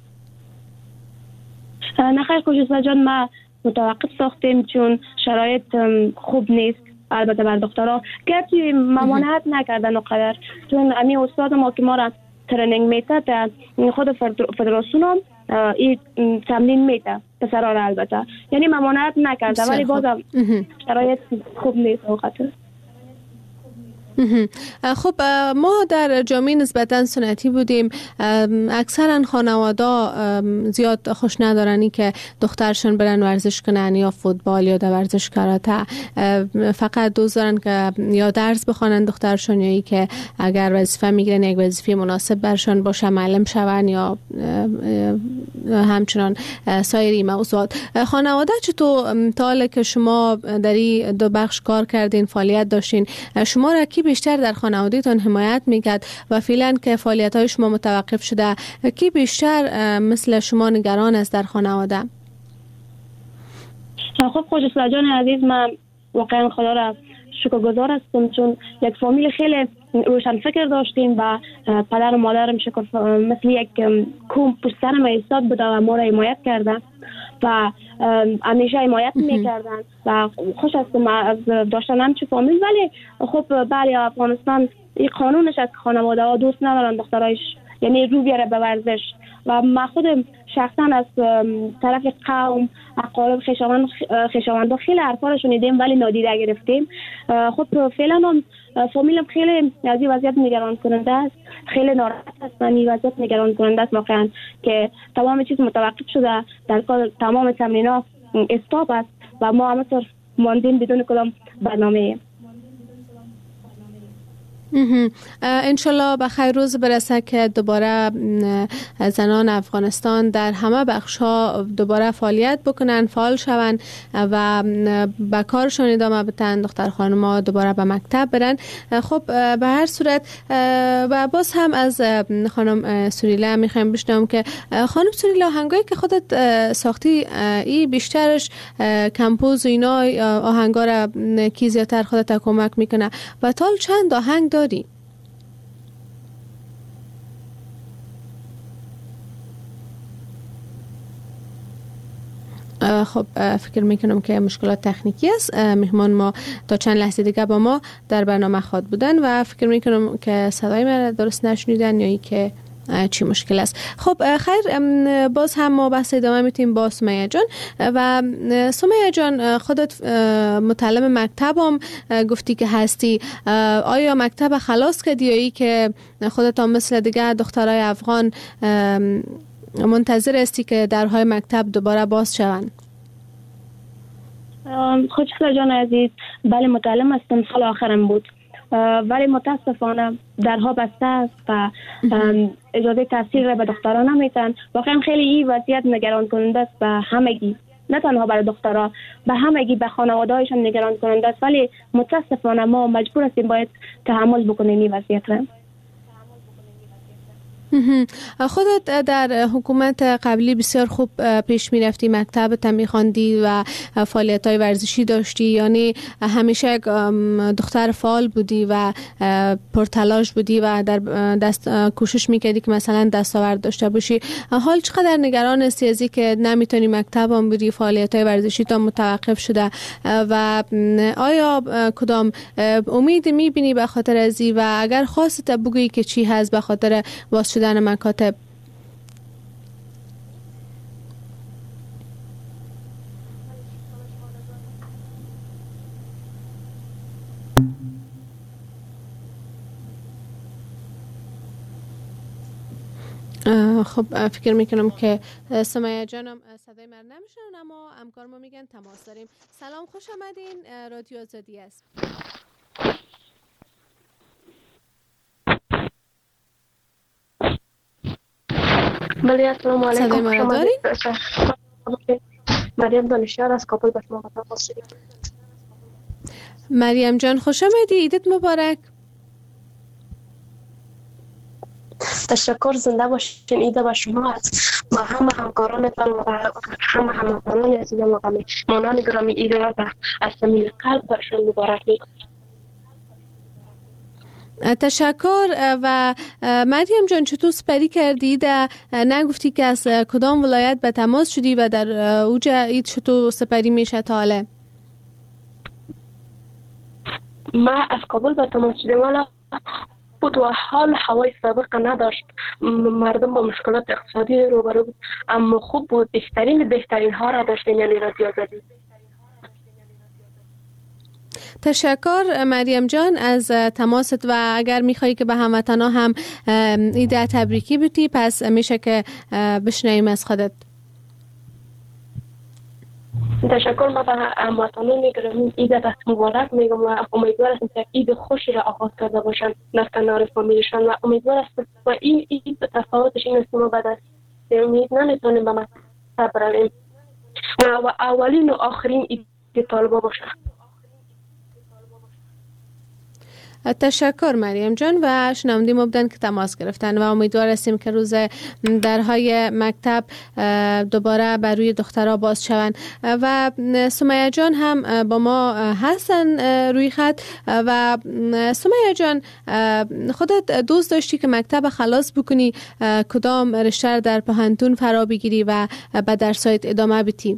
نه خیر خجسته جان، ما متوقف ساختیم چون شرایط خوب نیست. البته بر دخترها گرچه ممانعت نکردن اونقدر، چون امی استاد ما که ما را ترنینگ میته در خود فدراسیون هم این تمرین میته پسرها را البته، یعنی ممانعت نکرده ولی بازم شرایط خوب نیست اونقدر. خب ما در جامعه نسبتا سنتی بودیم، اکثرا خانواده زیاد خوش ندارنی که دخترشون برن ورزش کنن یا فوتبال یا در ورزش کاراته، فقط دوست دارن که یا درس بخونن دخترشون یا ای که اگر وظیفه میگیرن یک وظیفه مناسب برشون باشه، معلم شون یا همچنان سایر موضوعات. خانواده چطور تا حالا که شما در این دو بخش کار کردین، فعالیت داشتین، شما را کی بیشتر در خانواده‌تان حمایت میکرد و فعلا که فعالیت‌های شما متوقف شده کی بیشتر مثل شما نگران است در خانواده؟ خب خجسته جان عزیز، من واقعا خدا را شکرگزار هستم چون یک فامیل خیلی روشن فکر داشتیم و پدر و مادرم شکر مثل یک کوم پشت سرم ایستاد بوده و ما را حمایت کرده و همیشه حمایت میکردن و خوش هستم از داشتن همچه فامیل. ولی خب برای افغانستان این قانونش از خانواده ها دوست ندارن دخترایش یعنی رو بیاره به ورزش و من خودم شخصا از طرف قوم اقارب خیشاوند خیشاوندان خیلی حرفا رو شنیدیم ولی نادیده گرفتیم. خب فعلا هم فامیلم خیلی از این وضعیت نگران کننده است، خیلی ناراحت هستن. این وضعیت نگران کننده است واقعا که تمام چیز متوقف شده، در کار تمام تمرینات استاپ است و ما همینطور ماندیم بدون کدام برنامه. انشالله به خیر روز برسه که دوباره زنان افغانستان در همه بخش‌ها دوباره فعالیت بکنن، فعال شون و به کارشون ادامه بدن، دختر خانم‌ها دوباره به مکتب برن. خب به هر صورت و باز هم از خانم سوریلا میخوایم بشنوم که خانم سوریلا، آهنگایی که خودت ساختی ای بیشترش کمپوز و اینا آهنگا را کی زیادتر خودت کمک میکنه و تال چند آهنگ داری؟ خب فکر میکنم که مشکلات تکنیکی است. مهمان ما تا چند لحظه دیگه با ما در برنامه خواهد بودن و فکر میکنم که صدای من درست نشنیدن یا ای که چی مشکل است. خب خیر، باز هم ما بحث ادامه میتیم با سمیه جان. و سمیه جان، خودت متعلم مکتب هم گفتی که هستی، آیا مکتب خلاص کردی یا ای که خودت هم مثل دیگه دخترای افغان منتظر هستی که درهای مکتب دوباره باز شوند؟ خوشخلا جان عزیز، بله متعلم هستم، سال آخرم بود ولی متاسفانه درها بسته است و اجازه تحصیل را به دختران نمیتن. واقعا خیلی این وضعیت نگران کننده است به همگی، نه تنها برای دخترها، به همگی، به خانواده‌هایشان نگران کننده است، ولی متاسفانه ما مجبور هستیم باید تحمل بکنیم این وضعیت را. خودت در حکومت قبلی بسیار خوب پیش می رفتی، مکتب تمی خواندی و فعالیت های ورزشی داشتی، یعنی همیشه دختر فعال بودی و پرتلاش بودی و در دست کوشش می کردی که مثلا دستاورد داشته باشی. حال چقدر نگران هستی از که نمیتونی مکتب هم بری، فعالیت های ورزشی تا متوقف شده و آیا کدام امید می بینی به خاطر ازی و اگر خواست بگویی که چی هست به خاطر باز شدن مکاتب؟ خب فکر میکنم که سمیه جانم صدای من نمیشنن، اما همکار ما میگن تماس داریم. سلام، خوش آمدین، رادیو آزادی است. بله السلام علیکم. صدای ما دارین؟ مریم دانشیار از کابل به شما تماس داریم. مریم جان خوش آمدی، عیدت مبارک. تشکر، زنده باشین. عید به شما و همه همکارانتان و همه همکاران عزیزم و مهمانان گرامی. عید را از صمیم قلب برشان مبارک می‌کنم. تشکر. و مریم جان چطور سپری کردی؟ ده نگفتی که از کدام ولایت به تماس شدی و در اوج عید چطور سپری میشه تا حاله؟ ما از کابل به تماس شدیم ولی بود و حال هوای سابق نداشت، مردم با مشکلات اقتصادی روبرو بود، اما خوب بود، بهترین بهترین ها را داشتیم، یعنی رادیو آزادی. تشکر مریم جان از تماست و اگر میخوایی که به هموطنا هم عید تبریکی بدی پس میشه که بشنویم از خودت. تشکر. ما به هموطنان گرامی عید مبارک میگم و امیدوار هستم که عید خوشی را آغاز کرده باشند در کنار فامیلشان و امیدوار هستم و این عید به تفاوتش این است که ما بعد از امید نمیتونیم به مکتب برویم و اولین و آخرین عید طالبا باشه. تشکر مریم جان و شنوندی مبدن که تماس گرفتن و امیدوار هستیم که روز درهای مکتب دوباره بر روی دخترها باز شوند. و سمیه جان هم با ما هستن روی خط. و سمیه جان خودت دوست داشتی که مکتب خلاص بکنی، کدام رشته در پهنتون فرا بگیری و به درسایت ادامه بدی؟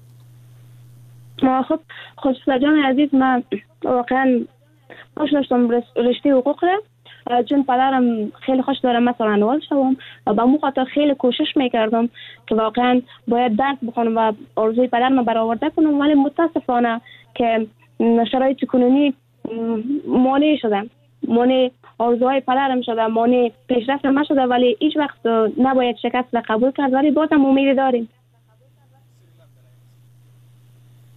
خب خوشفلا جان عزیز، من واقعا خوش داشتم رشته حقوق را، چون پدرم خیلی خوش دارم مثلا انوال شوم و به مو خاطر خیلی کوشش میکردم که واقعا باید درس بخونم و آرزوی پدرم برآورده کنم، ولی متاسفانه که شرایط کنونی مانع شدم، مانع آرزوهای پدرم شده، مانع پیشرفت ما شده، ولی هیچ وقت نباید شکست را قبول کرد، ولی بازم امید داریم.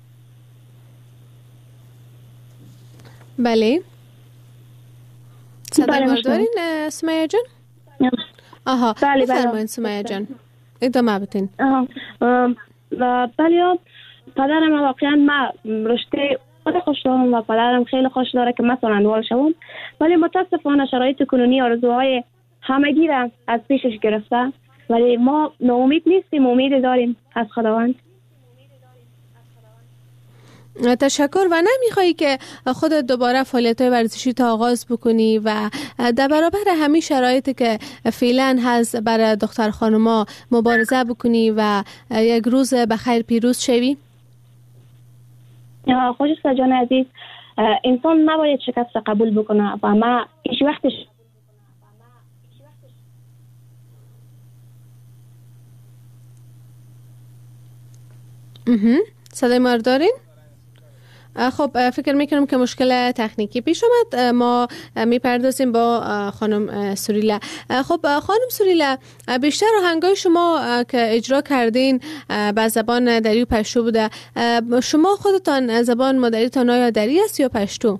بله صدای ما دارین سمیه جان؟ آها بله بفرمایید سمیه جان، ادامه بدین. بله پدرم واقعا ما رشته خود خوش دارم و پدرم خیلی خوش داره که من سخنوار شوم، ولی متاسفانه شرایط کنونی آرزوهای همگی را از پیشش گرفته، ولی ما ناامید نیستیم، امید داریم از خداوند. تشکر. و نمیخوایی که خودت دوباره فعالیت‌های ورزشی تا آغاز بکنی و در برابر همین شرایطی که فعلا هست برای دختر خانما مبارزه بکنی و یک روز بخیر پیروز شوی؟ خوشسته جان عزیز، انسان نباید شکست قبول بکنه و ما هیچ وقتش صدای ما دارین؟ خب فکر میکنم که مشکل تکنیکی پیش اومد. ما میپردازیم با خانم سوریلا. خب خانم سوریلا، بیشتر آهنگای شما که اجرا کردین به زبان دری و پشتو بوده. شما خودتان زبان مادریتان آیا دری است یا پشتو؟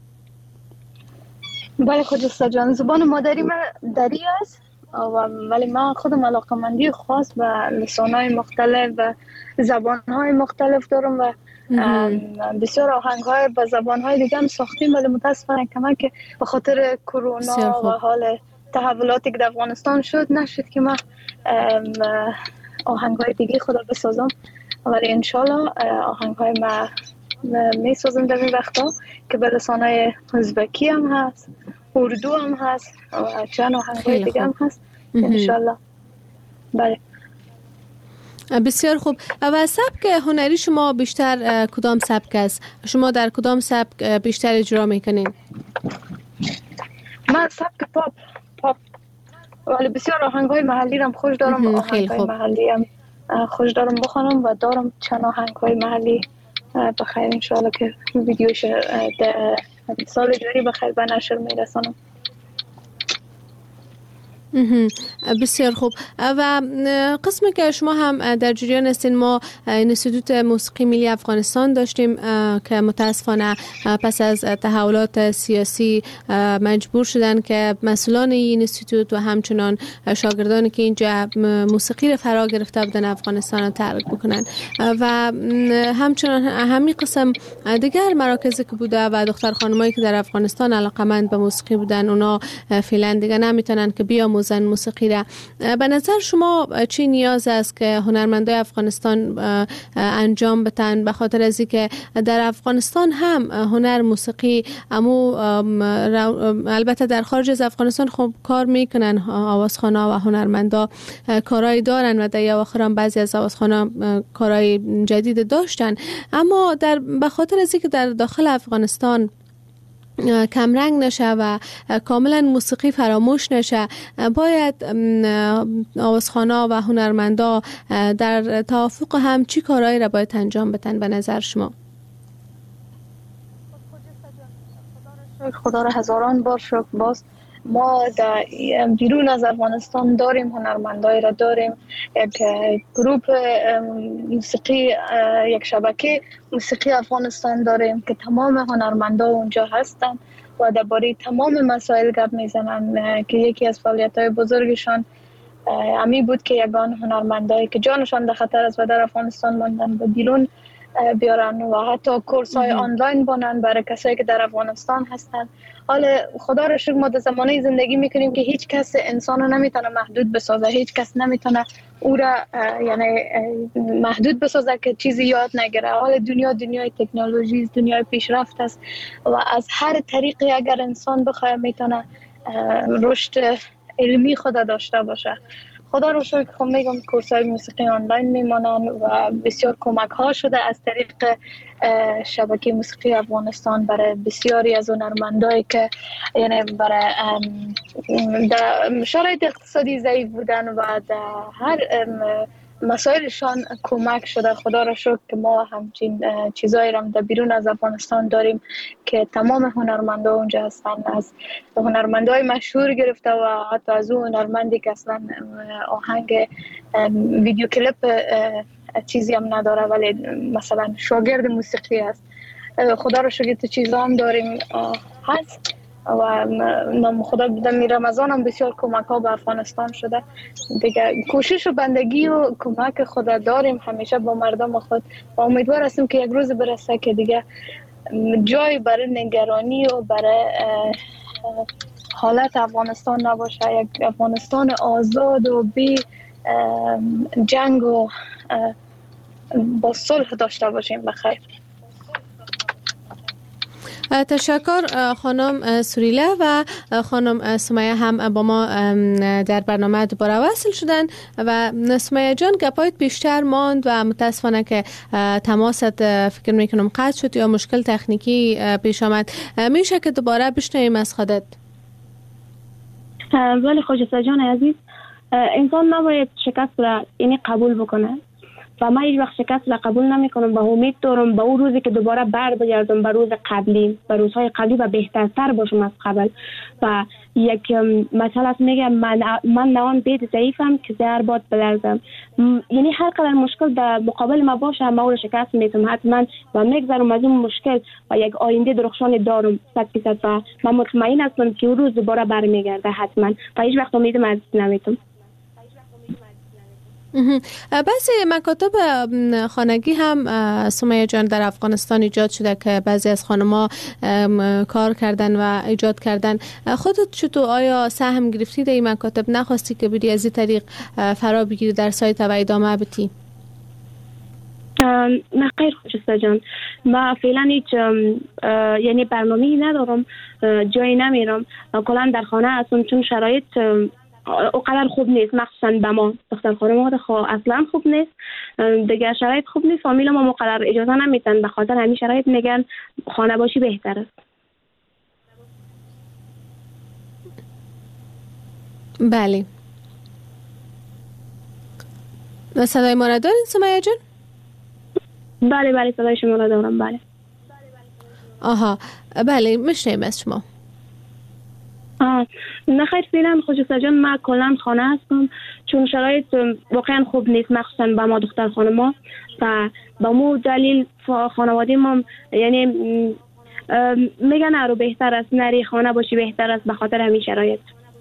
بله خجسته جان، زبان مادری من دری است، ولی من خودم علاقمندی خاص به لسانهای مختلف و زبانهای مختلف دارم و بسیار آهنگ‌های با زبان‌های دیگه هم ساختیم، ولی متاسفانه کما که به خاطر کرونا و حال تحولاتی که در افغانستان شد نشد که من آهنگ‌های دیگه خود بسازم، ولی انشالله آهنگ‌های ما میسازم در این وقتا که به لسان‌های ازبکی هم هست، اردو هم هست و چند آهنگ‌های دیگه هم هست انشالله. بله بسیار خوب. و سبک هنری شما بیشتر کدام سبک است؟ شما در کدام سبک بیشتر اجرا میکنین؟ من سبک پاپ پاپ ولی بسیار آهنگ‌های محلی هم خوش دارم، آهنگ‌های محلی هم خوش دارم بخونم و دارم چند آهنگ‌های محلی بخیر انشالله که ویدیوش سال جاری بخیر به نشر میرسانم. بسیار خوب. و قسمی که شما هم در جریان هستین، ما انستیتوت موسیقی ملی افغانستان داشتیم که متاسفانه پس از تحولات سیاسی مجبور شدن که مسئولان این انستیتوت و همچنان شاگردانی که اینجا موسیقی را فرا گرفته بودن افغانستان را ترک بکنن و همچنان همین قسم دیگر مراکزی که بوده و دختر خانمایی که در افغانستان علاقمند به موسیقی بودن اونا فعلا دیگه نمیتونن که بیاموزن موسیقی را. به نظر شما چی نیاز است که هنرمندای افغانستان انجام بدن، به خاطر از اینکه در افغانستان هم هنر موسیقی امو البته در خارج از افغانستان خب کار میکنن، آوازخوانا و هنرمندا کارایی دارن و در اواخر هم بعضی از آوازخوانا کارای جدید داشتن، اما در به خاطر از اینکه در داخل افغانستان کمرنگ نشه و کاملا موسیقی فراموش نشه، باید آوازخوانا و هنرمندا در توافق هم چی کارهایی را باید انجام بدن به نظر شما؟ خدا را هزاران بار شکر. باز ما در بیرون از افغانستان داریم هنرمندایی را داریم، یک گروپ موسیقی، یک شبکه موسیقی افغانستان داریم که تمام هنرمندا اونجا هستن و درباره تمام مسائل گپ میزنن که یکی از فعالیت‌های بزرگشان امی بود که یگان هنرمندایی که جانشان در خطر است و در افغانستان ماندن به بیرون بیارن و حتی کورس‌های آنلاین بانن برای کسایی که در افغانستان هستن. حالا خدا را شکر ما در زمانه زندگی میکنیم که هیچ کس انسان رو نمیتونه محدود بسازه، هیچ کس نمیتونه او را یعنی محدود بسازه که چیزی یاد نگیره. حالا دنیا دنیای تکنولوژی، دنیای پیشرفت است و از هر طریقی اگر انسان بخواد میتونه رشد علمی خود داشته باشه. خدا رو شکر خب میگم کورس‌های موسیقی آنلاین میمانن و بسیار کمک ها شده از طریق شبکه موسیقی افغانستان برای بسیاری از هنرمندایی که یعنی برای در شرایط اقتصادی ضعیف بودن و در هر مسائلشان کمک شده. خدا را شکر که ما همچین چیزایی را در بیرون از افغانستان داریم که تمام هنرمندا اونجا هستن، از هنرمندای مشهور گرفته و حتی از اون هنرمندی که اصلا آهنگ ویدیو کلیپ چیزی هم نداره ولی مثلا شاگرد موسیقی است. خدا را شکر تو چیزا هم داریم هست و نام خدا بدم رمضان هم بسیار کمک ها به افغانستان شده دیگه. کوشش و بندگی و کمک خدا داریم همیشه با مردم خود و امیدوار هستیم که یک روز برسه که دیگه جای برای نگرانی و برای حالت افغانستان نباشه، یک افغانستان آزاد و بی جنگ و با صلح داشته باشیم. بخیر. تشکر خانم سوریله و خانم سمیه هم با ما در برنامه دوباره وصل شدن و سمیه جان گپایت بیشتر ماند و متاسفانه که تماست فکر میکنم قطع شد یا مشکل تکنیکی پیش آمد. میشه که دوباره بشنویم از خودت؟ ولی خواجه جان عزیز، انسان نباید شکست را یعنی قبول بکنه و من هیچ وقت شکست را قبول نمی کنم و امید دارم به اون روزی که دوباره بر بگردم به روز قبلی، به روزهای قبلی و بهترتر باشم از قبل. و یک مثلا میگم من من نوان بید ضعیفم که زهر باد بلرزم، یعنی هر قدر مشکل در مقابل ما باشه ما رو شکست میدم حتما و میگذرم از اون مشکل و یک آینده درخشان دارم صد درصد و من مطمئن هستم که اون روز دوباره برمیگرده حتما و هیچ وقت امیدم از نمیتم. بعضی مکاتب خانگی هم سمیه جان در افغانستان ایجاد شده که بعضی از خانم‌ها کار کردن و ایجاد کردن. خودت چطور آیا سهم گرفتی در این مکاتب؟ نخواستی که بری از این طریق فرا بگیری در سایت و ادامه بدی؟ نه خیر خوشسته جان، ما فعلا هیچ یعنی برنامه‌ای ندارم، جایی نمیرم، کلا در خانه هستم چون شرایط اونقدر خوب نیست، مخصوصا به ما دختر خانواده خو اصلا خوب نیست دیگه، شرایط خوب نیست، فامیل ما مقدر اجازه نمیدن، به خاطر همین شرایط میگن خانه باشی بهتر است. بله. صدای ما را دارین سمیه جان؟ بله بله صدای شما را دارم. بله. آها بله میشنیم از شما. آه نه خیر فعلا خجسته جان من کلا خانه هستم چون شرایط واقعا خوب نیست، مخصوصا با ما دختر خانما و با مو دلیل خانواده ما یعنی میگن رو بهتر است نری خانه باشی بهتر است به خاطر همین شرایط.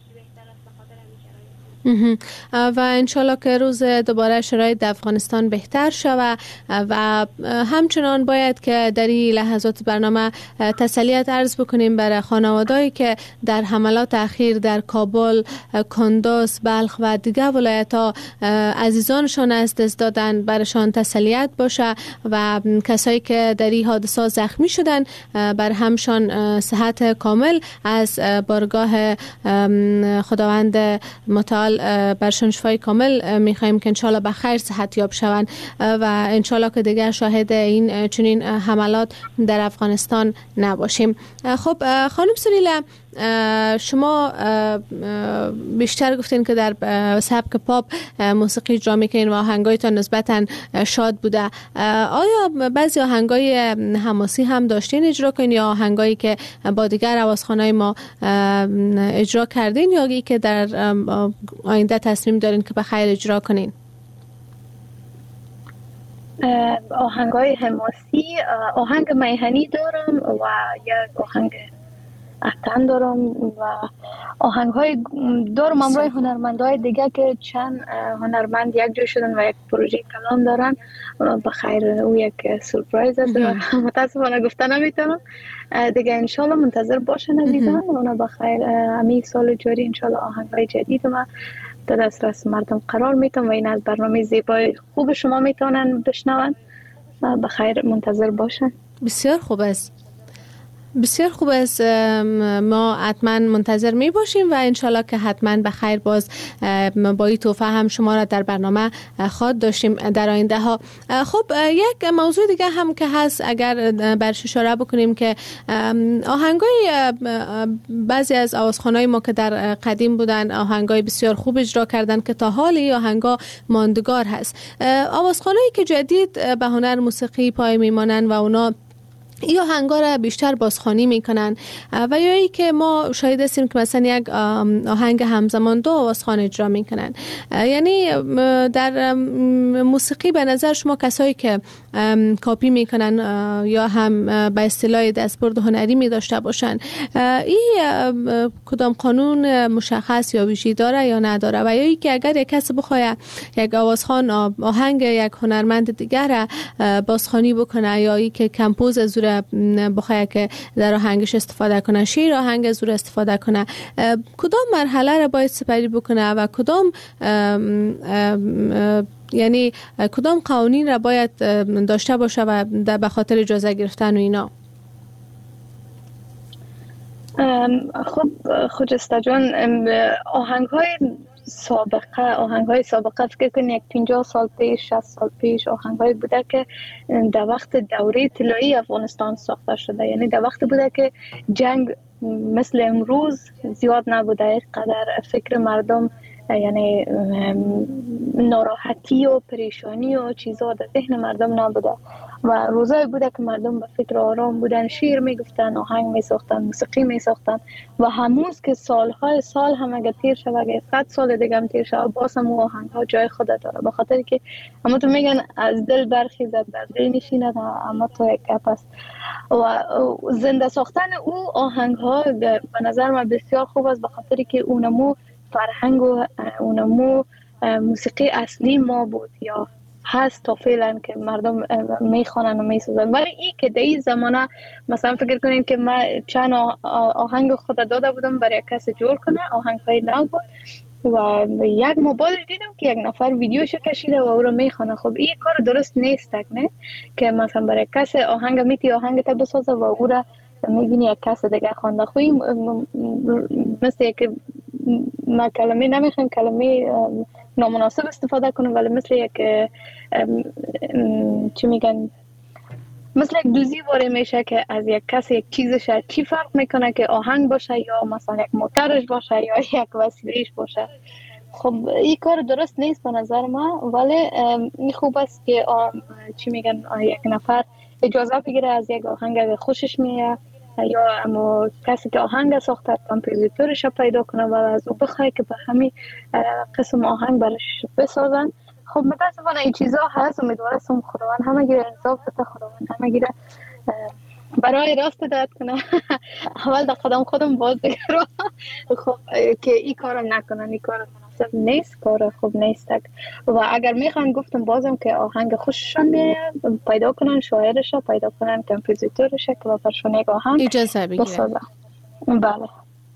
و انشالله که روز دوباره شرایط در افغانستان بهتر شود و همچنان باید که در این لحظات برنامه تسلیت عرض بکنیم برای خانوادهایی که در حملات اخیر در کابل، کندوز، بلخ و دیگر ولایت ها عزیزانشان از دست دادن برایشان تسلیت باشه و کسایی که در این حادثه زخمی شدن بر همشان صحت کامل از بارگاه خداوند متعال برشان شفای کامل میخوایم که انشالله به خیر صحت یاب شوند و انشالله که دیگر شاهد این چنین حملات در افغانستان نباشیم. خب خانم سوریله، شما بیشتر گفتین که در سبک پاپ موسیقی اجرا میکنین و آهنگایتان نسبتا شاد بوده. آیا بعضی آهنگای حماسی هم داشتین اجرا کنین یا آهنگایی که با دیگر آوازخوانای ما اجرا کردین یا ای که در آینده تصمیم دارین که به خیر اجرا کنین؟ آهنگای حماسی، آهنگ میهنی دارم و یک آهنگ اتن دارم و آهنگ های دارم امروی هنرمندای دیگه که چند هنرمند یک جا شدن و یک پروژه کلام دارن. بخیر او یک سورپرایز است متاسفانه گفته نمیتونم دیگه. انشالله منتظر باشن عزیزان. اونا بخیر همین سال جاری انشالله آهنگ های جدید ما در دسترس مردم قرار میتونم و این از برنامه زیبای خوب شما میتونن بشنون. بخیر منتظر باشن. بسیار خوب است، بسیار خوب است. ما حتما منتظر می باشیم و انشالله که حتما به خیر باز با این توفه هم شما را در برنامه خواد داشتیم در آینده ها. خب یک موضوع دیگه هم که هست اگر برش اشاره بکنیم که آهنگای بعضی از آوازخوانای ما که در قدیم بودن آهنگای بسیار خوب اجرا کردن که تا حالی آهنگا ماندگار هست. آوازخوانایی که جدید به هنر موسیقی پای میمانن و اونا یا آهنگا را بیشتر بازخوانی میکنن و یا ای که ما شاهد هستیم که مثلا یک آهنگ همزمان دو آوازخوان اجرا میکنن. یعنی در موسیقی به نظر شما کسایی که کاپی میکنن یا هم به اصطلاح دستبرد هنری می داشته باشن، این کدام قانون مشخص یا ویژه‌ای داره یا نداره؟ و یا ای که اگر یک کس بخواد یک آوازخوان آهنگ یک هنرمند دیگر بازخوانی بکنه یا ای که کمپوز از بخواه که در آهنگش استفاده کنه، شعر آهنگ از استفاده کنه، کدام مرحله را باید سپری بکنه و کدام ام ام یعنی کدام قوانین را باید داشته باشه و به خاطر اجازه گرفتن و اینا؟ خب خجسته جان، آهنگ های سابقه آهنگ های سابقه فکر کنید یک پنجاه سال پیش شصت سال پیش آهنگ های بوده که در وقت دوره طلایی افغانستان ساخته شده. یعنی در وقت بوده که جنگ مثل امروز زیاد نبوده، قدر فکر مردم یعنی ناراحتی و پریشانی و چیزا در ذهن مردم نبوده و روزای بوده که مردم به فکر آرام بودن، شعر میگفتن، آهنگ میساختن، موسیقی میساختن و هموز که سالهای سال هم اگر تیر شود، اگر صد سال دیگه هم تیر شود، باز هم آهنگ ها جای خود داره، به خاطر که اما تو میگن از دل برخیزد در دل نشیند، اما تو یک گپ است و زنده ساختن او آهنگ ها به نظر من بسیار خوب است، به خاطر که اونمو فرهنگ و اونمو موسیقی اصلی ما بود یا هست تا فعلا که مردم میخوانن و میسازن. ولی این که در این زمانه مثلا فکر کنید که من چند آهنگ خود داده بودم برای کسی جور کنه، آهنگ های نو بود و یک موبایل دیدم که یک نفر ویدیوشو کشیده و او رو میخوانه. خب این کار درست نیست نه، که مثلا برای کسی آهنگ میتی آهنگ تا بسازه و او رو میبینی یک کس دیگه خوانده. خوی مثل که ما کلمه نمیخوایم کلمه نامناسب استفاده کنیم، ولی مثل یک چی میگن مثل یک دوزی واره میشه که از یک کس یک چیزش چی فرق میکنه که آهنگ باشه یا مثلا یک موترش باشه یا یک وسیلهش باشه. خب این کار درست نیست به نظر ما، ولی این خوب است که چی میگن یک نفر اجازه بگیره از یک آهنگ اگه خوشش میاد یا اما کسی که آهنگ ساخته کامپوزیتورش رو پیدا کنه و از او بخواه که به همین قسم آهنگ برش بسازن. خب متاسفانه این چیزا هست، امیدوارم خداوند همه گیره انصاف بده، خداوند همه گیره برای راست داد کنه. اول در قدم خودم باز بگیرم خب که این کارم نکنن، این کار مناسب نیست، کار خوب نیست. و اگر میخوان گفتم بازم که آهنگ خوششان میاد پیدا کنن، شاعرش رو پیدا کنن، کمپوزیتورش که برشون یک آهنگ اجازه بگیرن. بله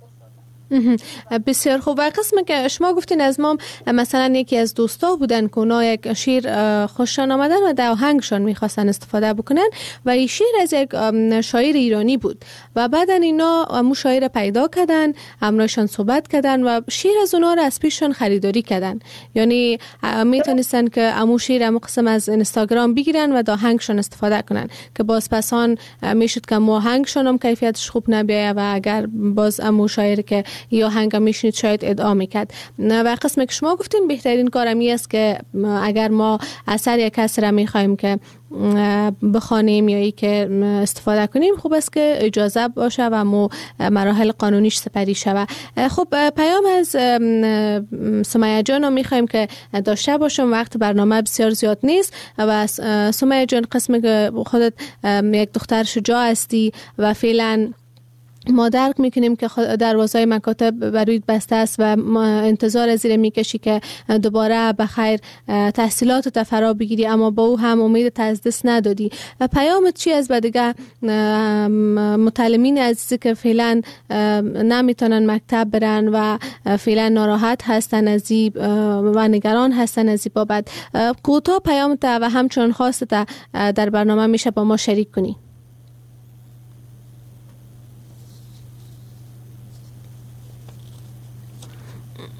بسیار خوب. و قسم که شما گفتین از ما مثلا یکی از دوستا بودن که اونا یک شعر خوششان آمدن و در آهنگشان میخواستن استفاده بکنن و این شعر از یک شاعر ایرانی بود و بعدا اینا امو شاعر پیدا کردن، امرایشان صحبت کردن و شعر از اونا را از پیششان خریداری کردن. یعنی میتونستن که امو شعر امو قسم از اینستاگرام بگیرن و در آهنگشان استفاده کنن که باز پسان میشد که امو آهنگشان هم کیفیتش خوب نبیه و اگر باز امو شاعر که یا هنگ میشنید شاید ادعا میکرد. و قسم که شما گفتین بهترین کارمی است که اگر ما اثر یک کس را میخوایم که بخوانیم یا ای که استفاده کنیم، خوب است که اجازه باشه و مو مراحل قانونیش سپری شود. خب پیام از سمیه جان رو میخوایم که داشته باشم، وقت برنامه بسیار زیاد نیست و سمیه جان قسم که خودت یک دختر شجاع هستی و فعلا ما درک میکنیم که دروازهای مکاتب بروید بسته است و ما انتظار زیر میکشی که دوباره بخیر تحصیلات تا فرا بگیری، اما با او هم امید از دست ندادی. و پیامت چی از دیگه متعلمین عزیزی که فعلا نمیتونن مکتب برن و فعلا ناراحت هستن از این و نگران هستن از این بابت؟ کوتاه پیامت و همچنان خواستت در برنامه میشه با ما شریک کنی.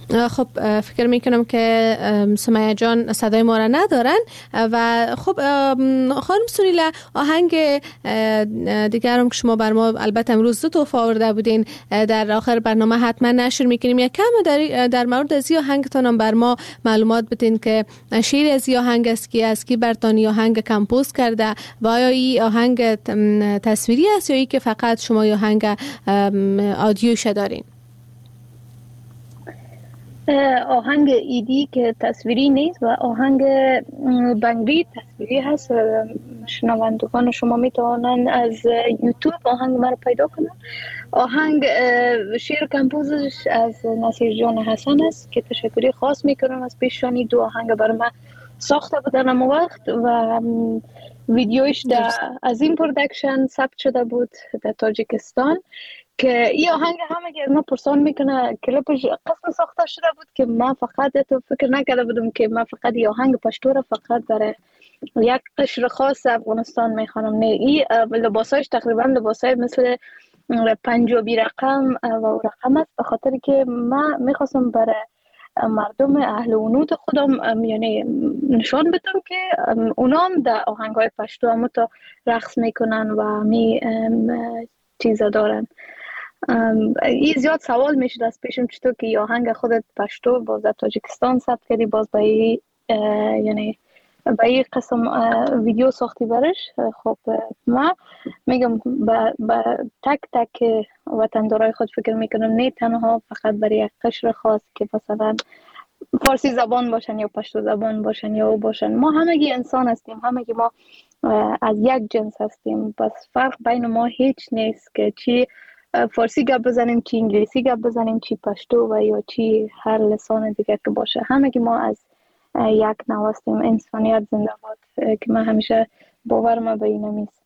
خب فکر میکنم که سمیه جان صدای ما را ندارن و خب خانم سوریلا، آهنگ دیگرم که شما بر ما البته امروز دو تحفه آورده بودین در آخر برنامه حتما نشر میکنیم. یک کم در در مورد از آهنگتان بر ما معلومات بدین که شعر از آهنگ است که از کی برتانی آهنگ کمپوز کرده و آیا این آهنگ تصویری است یا ای که فقط شما آهنگ آدیوش دارین؟ آهنگ ایدی که تصویری نیست و آهنگ بنگلی تصویری هست. شنوندگان شما میتوانند از یوتیوب آهنگ ما رو پیدا کنند. آهنگ شعر کمپوزش از نصیر جان حسن است که تشکری خاص میکنم از پیشانی. دو آهنگ برای من ساخته بودن اما وقت و ویدیوش در از این پرودکشن ثبت شده بود در تاجیکستان که این آهنگ همه که از ما پرسان میکنه کلیپش قسم ساخته شده بود که من فقط تو فکر نکرده بودم که من فقط این آهنگ پشتو را فقط برای یک قشر خاص افغانستان میخوانم. نه، این لباسایش تقریبا لباسای مثل پنجابی رقم و رقم است، به خاطر که من میخواستم برای مردم اهل ونود خودم یعنی نشان بدم که اونا هم در آهنگای پشتو هم تا رقص میکنن و می چیزا دارن. این زیاد سوال میشد از پیشم چطور که آهنگ خودت پشتو باز در تاجیکستان ثبت کردی، باز با این یعنی با این قسم ویدیو ساختی برش. خب ما میگم با, با تک تک وطندارای خود فکر میکنم، نه تنها فقط برای یک قشر خاص که مثلا فارسی زبان باشن یا پشتو زبان باشن یا او باشن. ما همگی انسان هستیم، همگی ما از یک جنس هستیم، بس فرق بین ما هیچ نیست که چی فارسی گپ بزنیم، چی انگلیسی گپ بزنیم، چی پشتو و یا چی هر لسان دیگه که باشه. همگی ما از یک نوع هستیم. انسانیت زنده باد که من همیشه باورم به این نیست.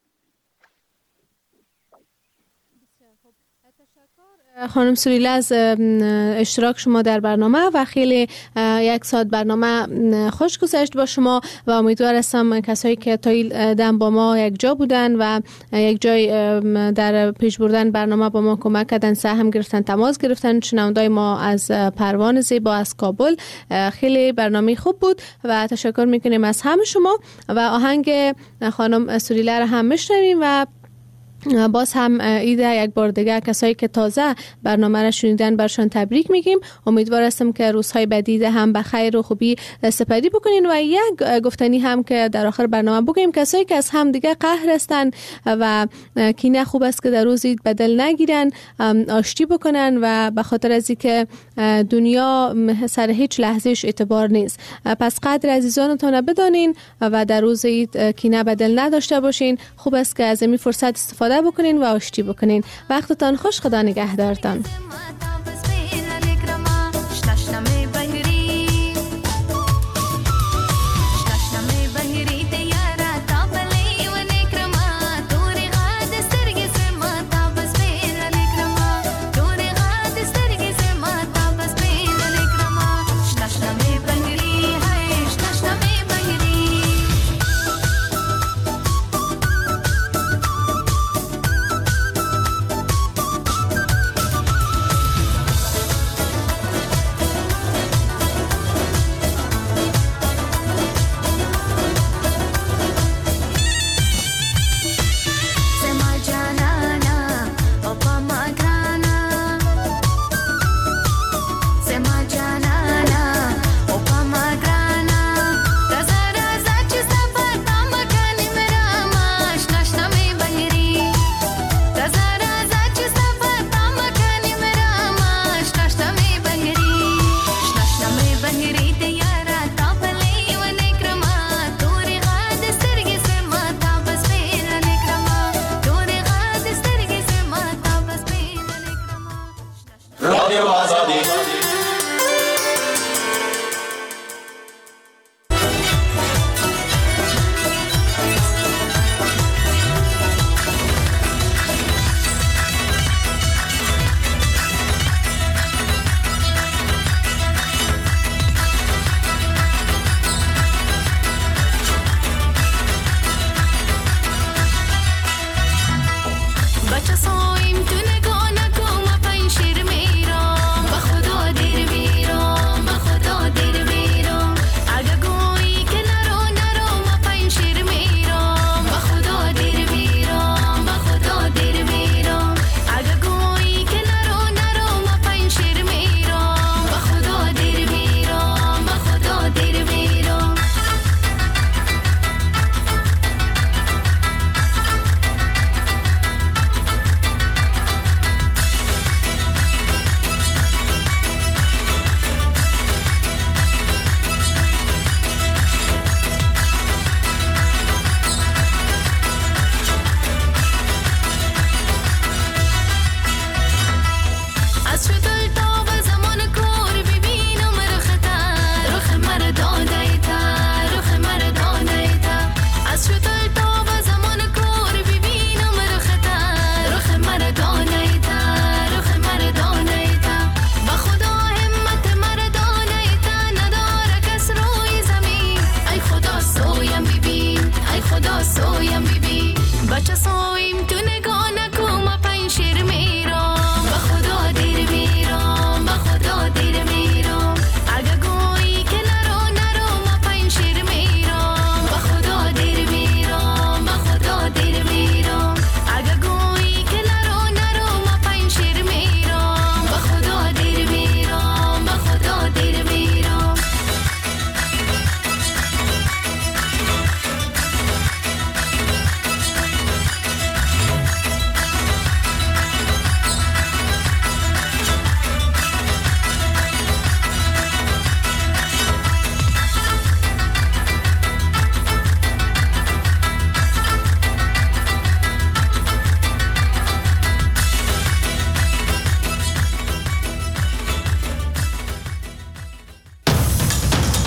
خانم سوریلا از اشتراک شما در برنامه و خیلی یک ساعت برنامه خوش گذشت با شما و امیدوار هستم کسایی که تا دم با ما یک جا بودن و یک جای در پیش بردن برنامه با ما کمک کردن، سهم گرفتن، تماس گرفتن. شنوندای ما از پروان زیبا از کابل، خیلی برنامه خوب بود و تشکر میکنیم از همه شما و آهنگ خانم سوریلا را هم میشنویم و باز هم ایده یک بار دیگه کسایی که تازه برنامه را شنیدن برشان تبریک میگیم. امیدوار هستم که روزهای بعدی هم به خیر و خوبی سپری بکنین و یک گفتنی هم که در آخر برنامه بگیم کسایی که از هم دیگه قهر هستن و کینه خوب است که در روز عید بدل نگیرن، آشتی بکنن و به خاطر از اینکه دنیا سر هیچ لحظهش اعتبار نیست. پس قدر عزیزانتون بدانین و در روز عید کینه بدل نداشته باشین. خوب است که از این فرصت استفاده بکنین و آشتی بکنین. وقتتان خوش، خدا نگهدارتان.